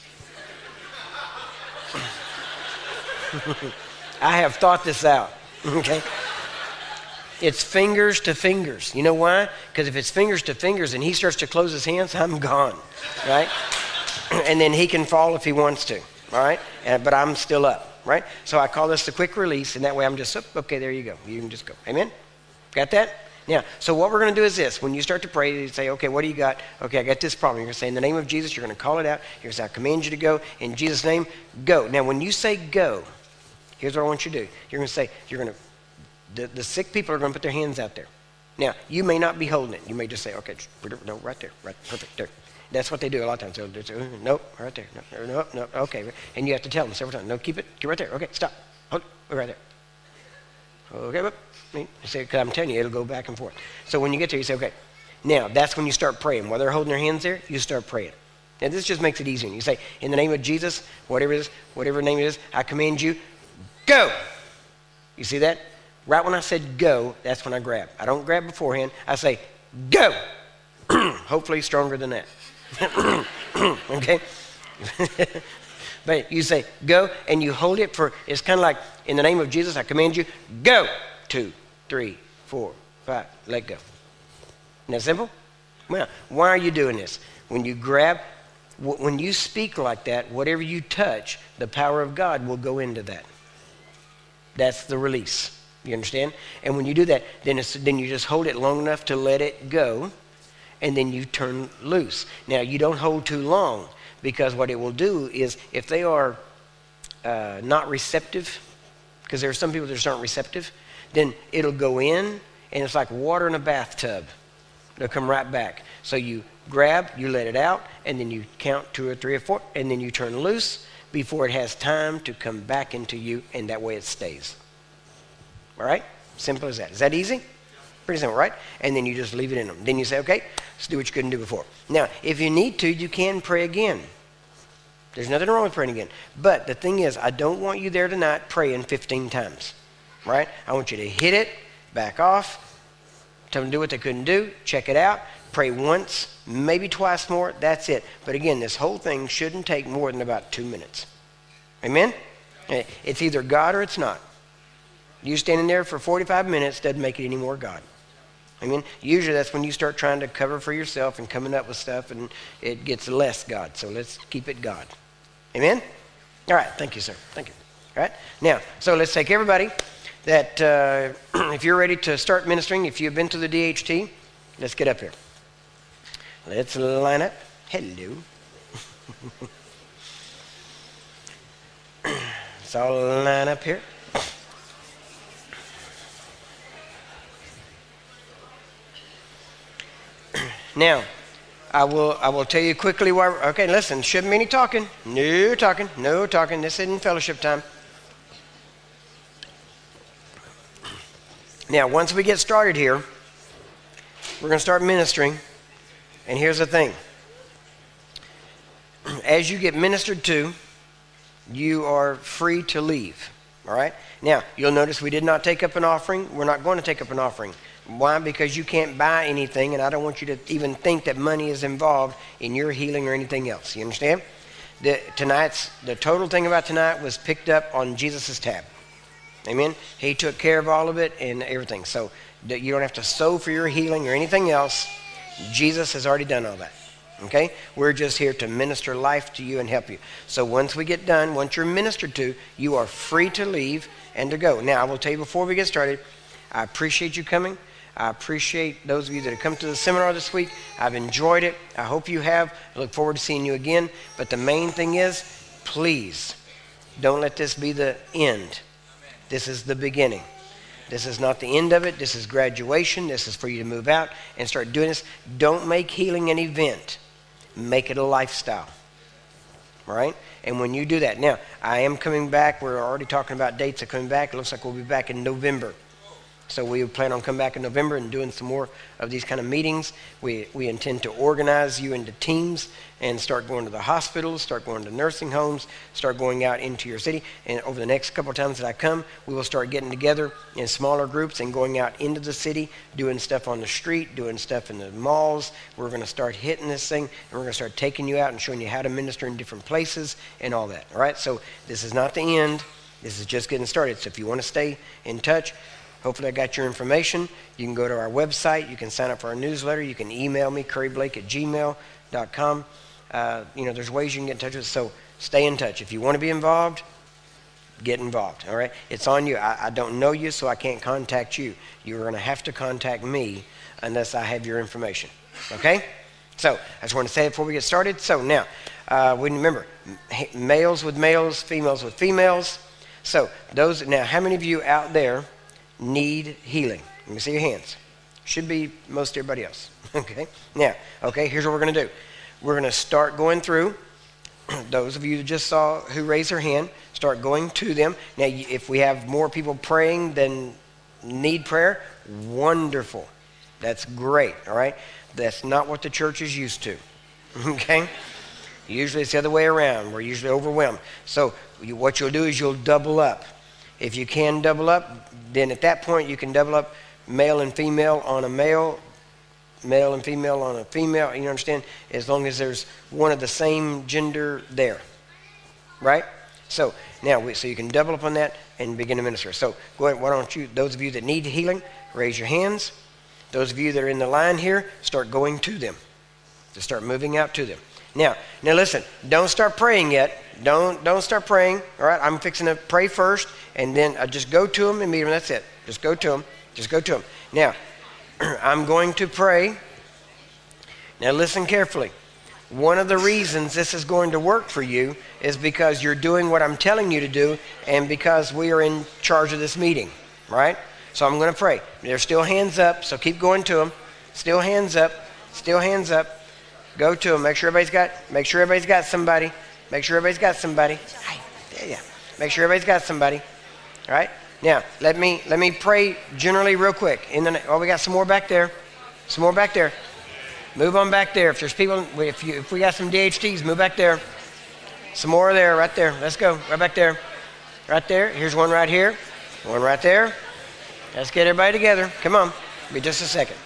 I have thought this out. Okay? It's fingers to fingers. You know why? Because if it's fingers to fingers and he starts to close his hands, I'm gone, right? And then he can fall if he wants to, all right? But I'm still up, right? So I call this the quick release, and that way I'm just, okay, there you go. You can just go. Amen? Got that? Now, so what we're going to do is this. When you start to pray, you say, okay, what do you got? Okay, I got this problem. You're going to say, in the name of Jesus, you're going to call it out. You're going to say, I command you to go. In Jesus' name, go. Now, when you say go, here's what I want you to do. You're going to say, you're going to The sick people are going to put their hands out there. Now, you may not be holding it. You may just say, okay, no, right there, right, perfect, there. That's what they do a lot of times. They'll say, nope, right there, no, okay. And you have to tell them several times, no, keep it right there, okay, stop, hold it, right there. Okay, but because I'm telling you, it'll go back and forth. So when you get there, you say, okay, now that's when you start praying. While they're holding their hands there, you start praying. And this just makes it easier. You say, in the name of Jesus, whatever it is, whatever name it is, I command you, go. You see that? Right when I said go, that's when I grab. I don't grab beforehand. I say, go. Hopefully stronger than that. Okay? But you say, go, and you hold it for, it's kind of like, in the name of Jesus, I command you, go. 2, 3, 4, 5, let go. Isn't that simple? Well, why are you doing this? When you grab, when you speak like that, whatever you touch, the power of God will go into that. That's the release. You understand? And when you do that, then you just hold it long enough to let it go, and then you turn loose. Now, you don't hold too long, because what it will do is, if they are not receptive, because there are some people that just aren't receptive, then it'll go in, and it's like water in a bathtub. It'll come right back. So you grab, you let it out, and then you count 2 or 3 or 4, and then you turn loose before it has time to come back into you, and that way it stays. All right? Simple as that. Is that easy? Pretty simple, right? And then you just leave it in them. Then you say, okay, let's do what you couldn't do before. Now, if you need to, you can pray again. There's nothing wrong with praying again. But the thing is, I don't want you there tonight praying 15 times. Right? I want you to hit it, back off, tell them to do what they couldn't do, check it out, pray once, maybe twice more, that's it. But again, this whole thing shouldn't take more than about 2 minutes. Amen? It's either God or it's not. You standing there for 45 minutes doesn't make it any more God. I mean, usually that's when you start trying to cover for yourself and coming up with stuff, and it gets less God. So let's keep it God. Amen? All right. Thank you, sir. Thank you. All right. Now, so let's take everybody that if you're ready to start ministering, if you've been to the DHT, let's get up here. Let's line up. Hello. Let's all line up here. Now, I will tell you quickly why. Okay, listen, shouldn't be any talking. No talking. No talking. This isn't fellowship time. Now, once we get started here, we're going to start ministering. And here's the thing. As you get ministered to, you are free to leave. All right? Now, you'll notice we did not take up an offering. We're not going to take up an offering. Why? Because you can't buy anything, and I don't want you to even think that money is involved in your healing or anything else. You understand? The total thing about tonight was picked up on Jesus' tab. Amen? He took care of all of it and everything. So you don't have to sow for your healing or anything else. Jesus has already done all that. Okay? We're just here to minister life to you and help you. So once we get done, once you're ministered to, you are free to leave and to go. Now, I will tell you before we get started, I appreciate you coming. I appreciate those of you that have come to the seminar this week. I've enjoyed it. I hope you have. I look forward to seeing you again. But the main thing is, please, don't let this be the end. This is the beginning. This is not the end of it. This is graduation. This is for you to move out and start doing this. Don't make healing an event. Make it a lifestyle. All right? And when you do that, now, I am coming back. We're already talking about dates of coming back. It looks like we'll be back in November. So we plan on coming back in November and doing some more of these kind of meetings. We intend to organize you into teams and start going to the hospitals, start going to nursing homes, start going out into your city. And over the next couple of times that I come, we will start getting together in smaller groups and going out into the city, doing stuff on the street, doing stuff in the malls. We're going to start hitting this thing, and we're going to start taking you out and showing you how to minister in different places and all that. All right? So this is not the end. This is just getting started. So if you want to stay in touch, hopefully I got your information. You can go to our website. You can sign up for our newsletter. You can email me, curryblake@gmail.com. There's ways you can get in touch with us. So stay in touch. If you want to be involved, get involved. All right? It's on you. I don't know you, so I can't contact you. You're going to have to contact me unless I have your information. Okay? So I just want to say it before we get started. So now, we remember, males with males, females with females. So now, how many of you out there need healing? Let me see your hands. Should be most everybody else. Okay. Now, okay, here's what we're going to do. We're going to start going through. Those of you that just saw who raised their hand, start going to them. Now, if we have more people praying than need prayer, wonderful. That's great, all right? That's not what the church is used to, okay? Usually it's the other way around. We're usually overwhelmed. So what you'll do is you'll double up. If you can double up, then at that point you can double up male and female on a male, male and female on a female, you understand? As long as there's one of the same gender there, right? So now, so you can double up on that and begin to minister. So go ahead, why don't you, those of you that need healing, raise your hands. Those of you that are in the line here, start going to them. Just start moving out to them. Now listen, don't start praying yet. Don't start praying, all right? I'm fixing to pray first, and then just go to them and meet them. That's it. Just go to them. Just go to them. Now, I'm going to pray. Now listen carefully. One of the reasons this is going to work for you is because you're doing what I'm telling you to do, and because we are in charge of this meeting, right? So I'm going to pray. There's still hands up, so keep going to them. Still hands up. Still hands up. Go to them. Make sure everybody's got somebody. Make sure everybody's got somebody. Yeah. Make sure everybody's got somebody. All right? Now, let me pray generally real quick. We got some more back there. Some more back there. Move on back there. If there's people, if we got some DHTs, move back there. Some more there, right there. Let's go. Right back there. Right there. Here's one right here. One right there. Let's get everybody together. Come on. Be just a second.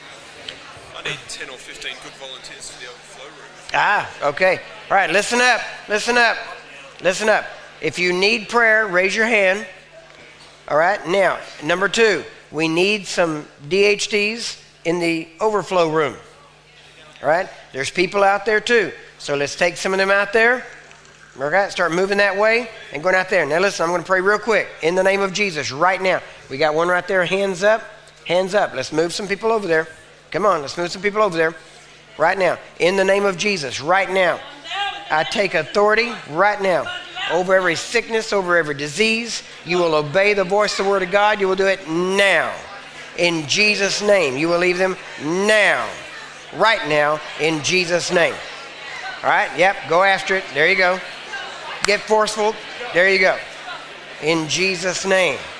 I need 10 or 15 good volunteers for the overflow room. Okay. All right, listen up. Listen up. Listen up. If you need prayer, raise your hand. All right. Now, number 2, we need some DHTs in the overflow room. All right. There's people out there too. So let's take some of them out there. All right. Start moving that way and going out there. Now listen, I'm going to pray real quick. In the name of Jesus, right now. We got one right there. Hands up. Hands up. Let's move some people over there. Come on. Let's move some people over there. Right now. In the name of Jesus, right now. I take authority right now over every sickness, over every disease. You will obey the voice of the word of God. You will do it now. In Jesus' name. You will leave them now. Right now, in Jesus' name. All right? Yep. Go after it. There you go. Get forceful. There you go. In Jesus' name.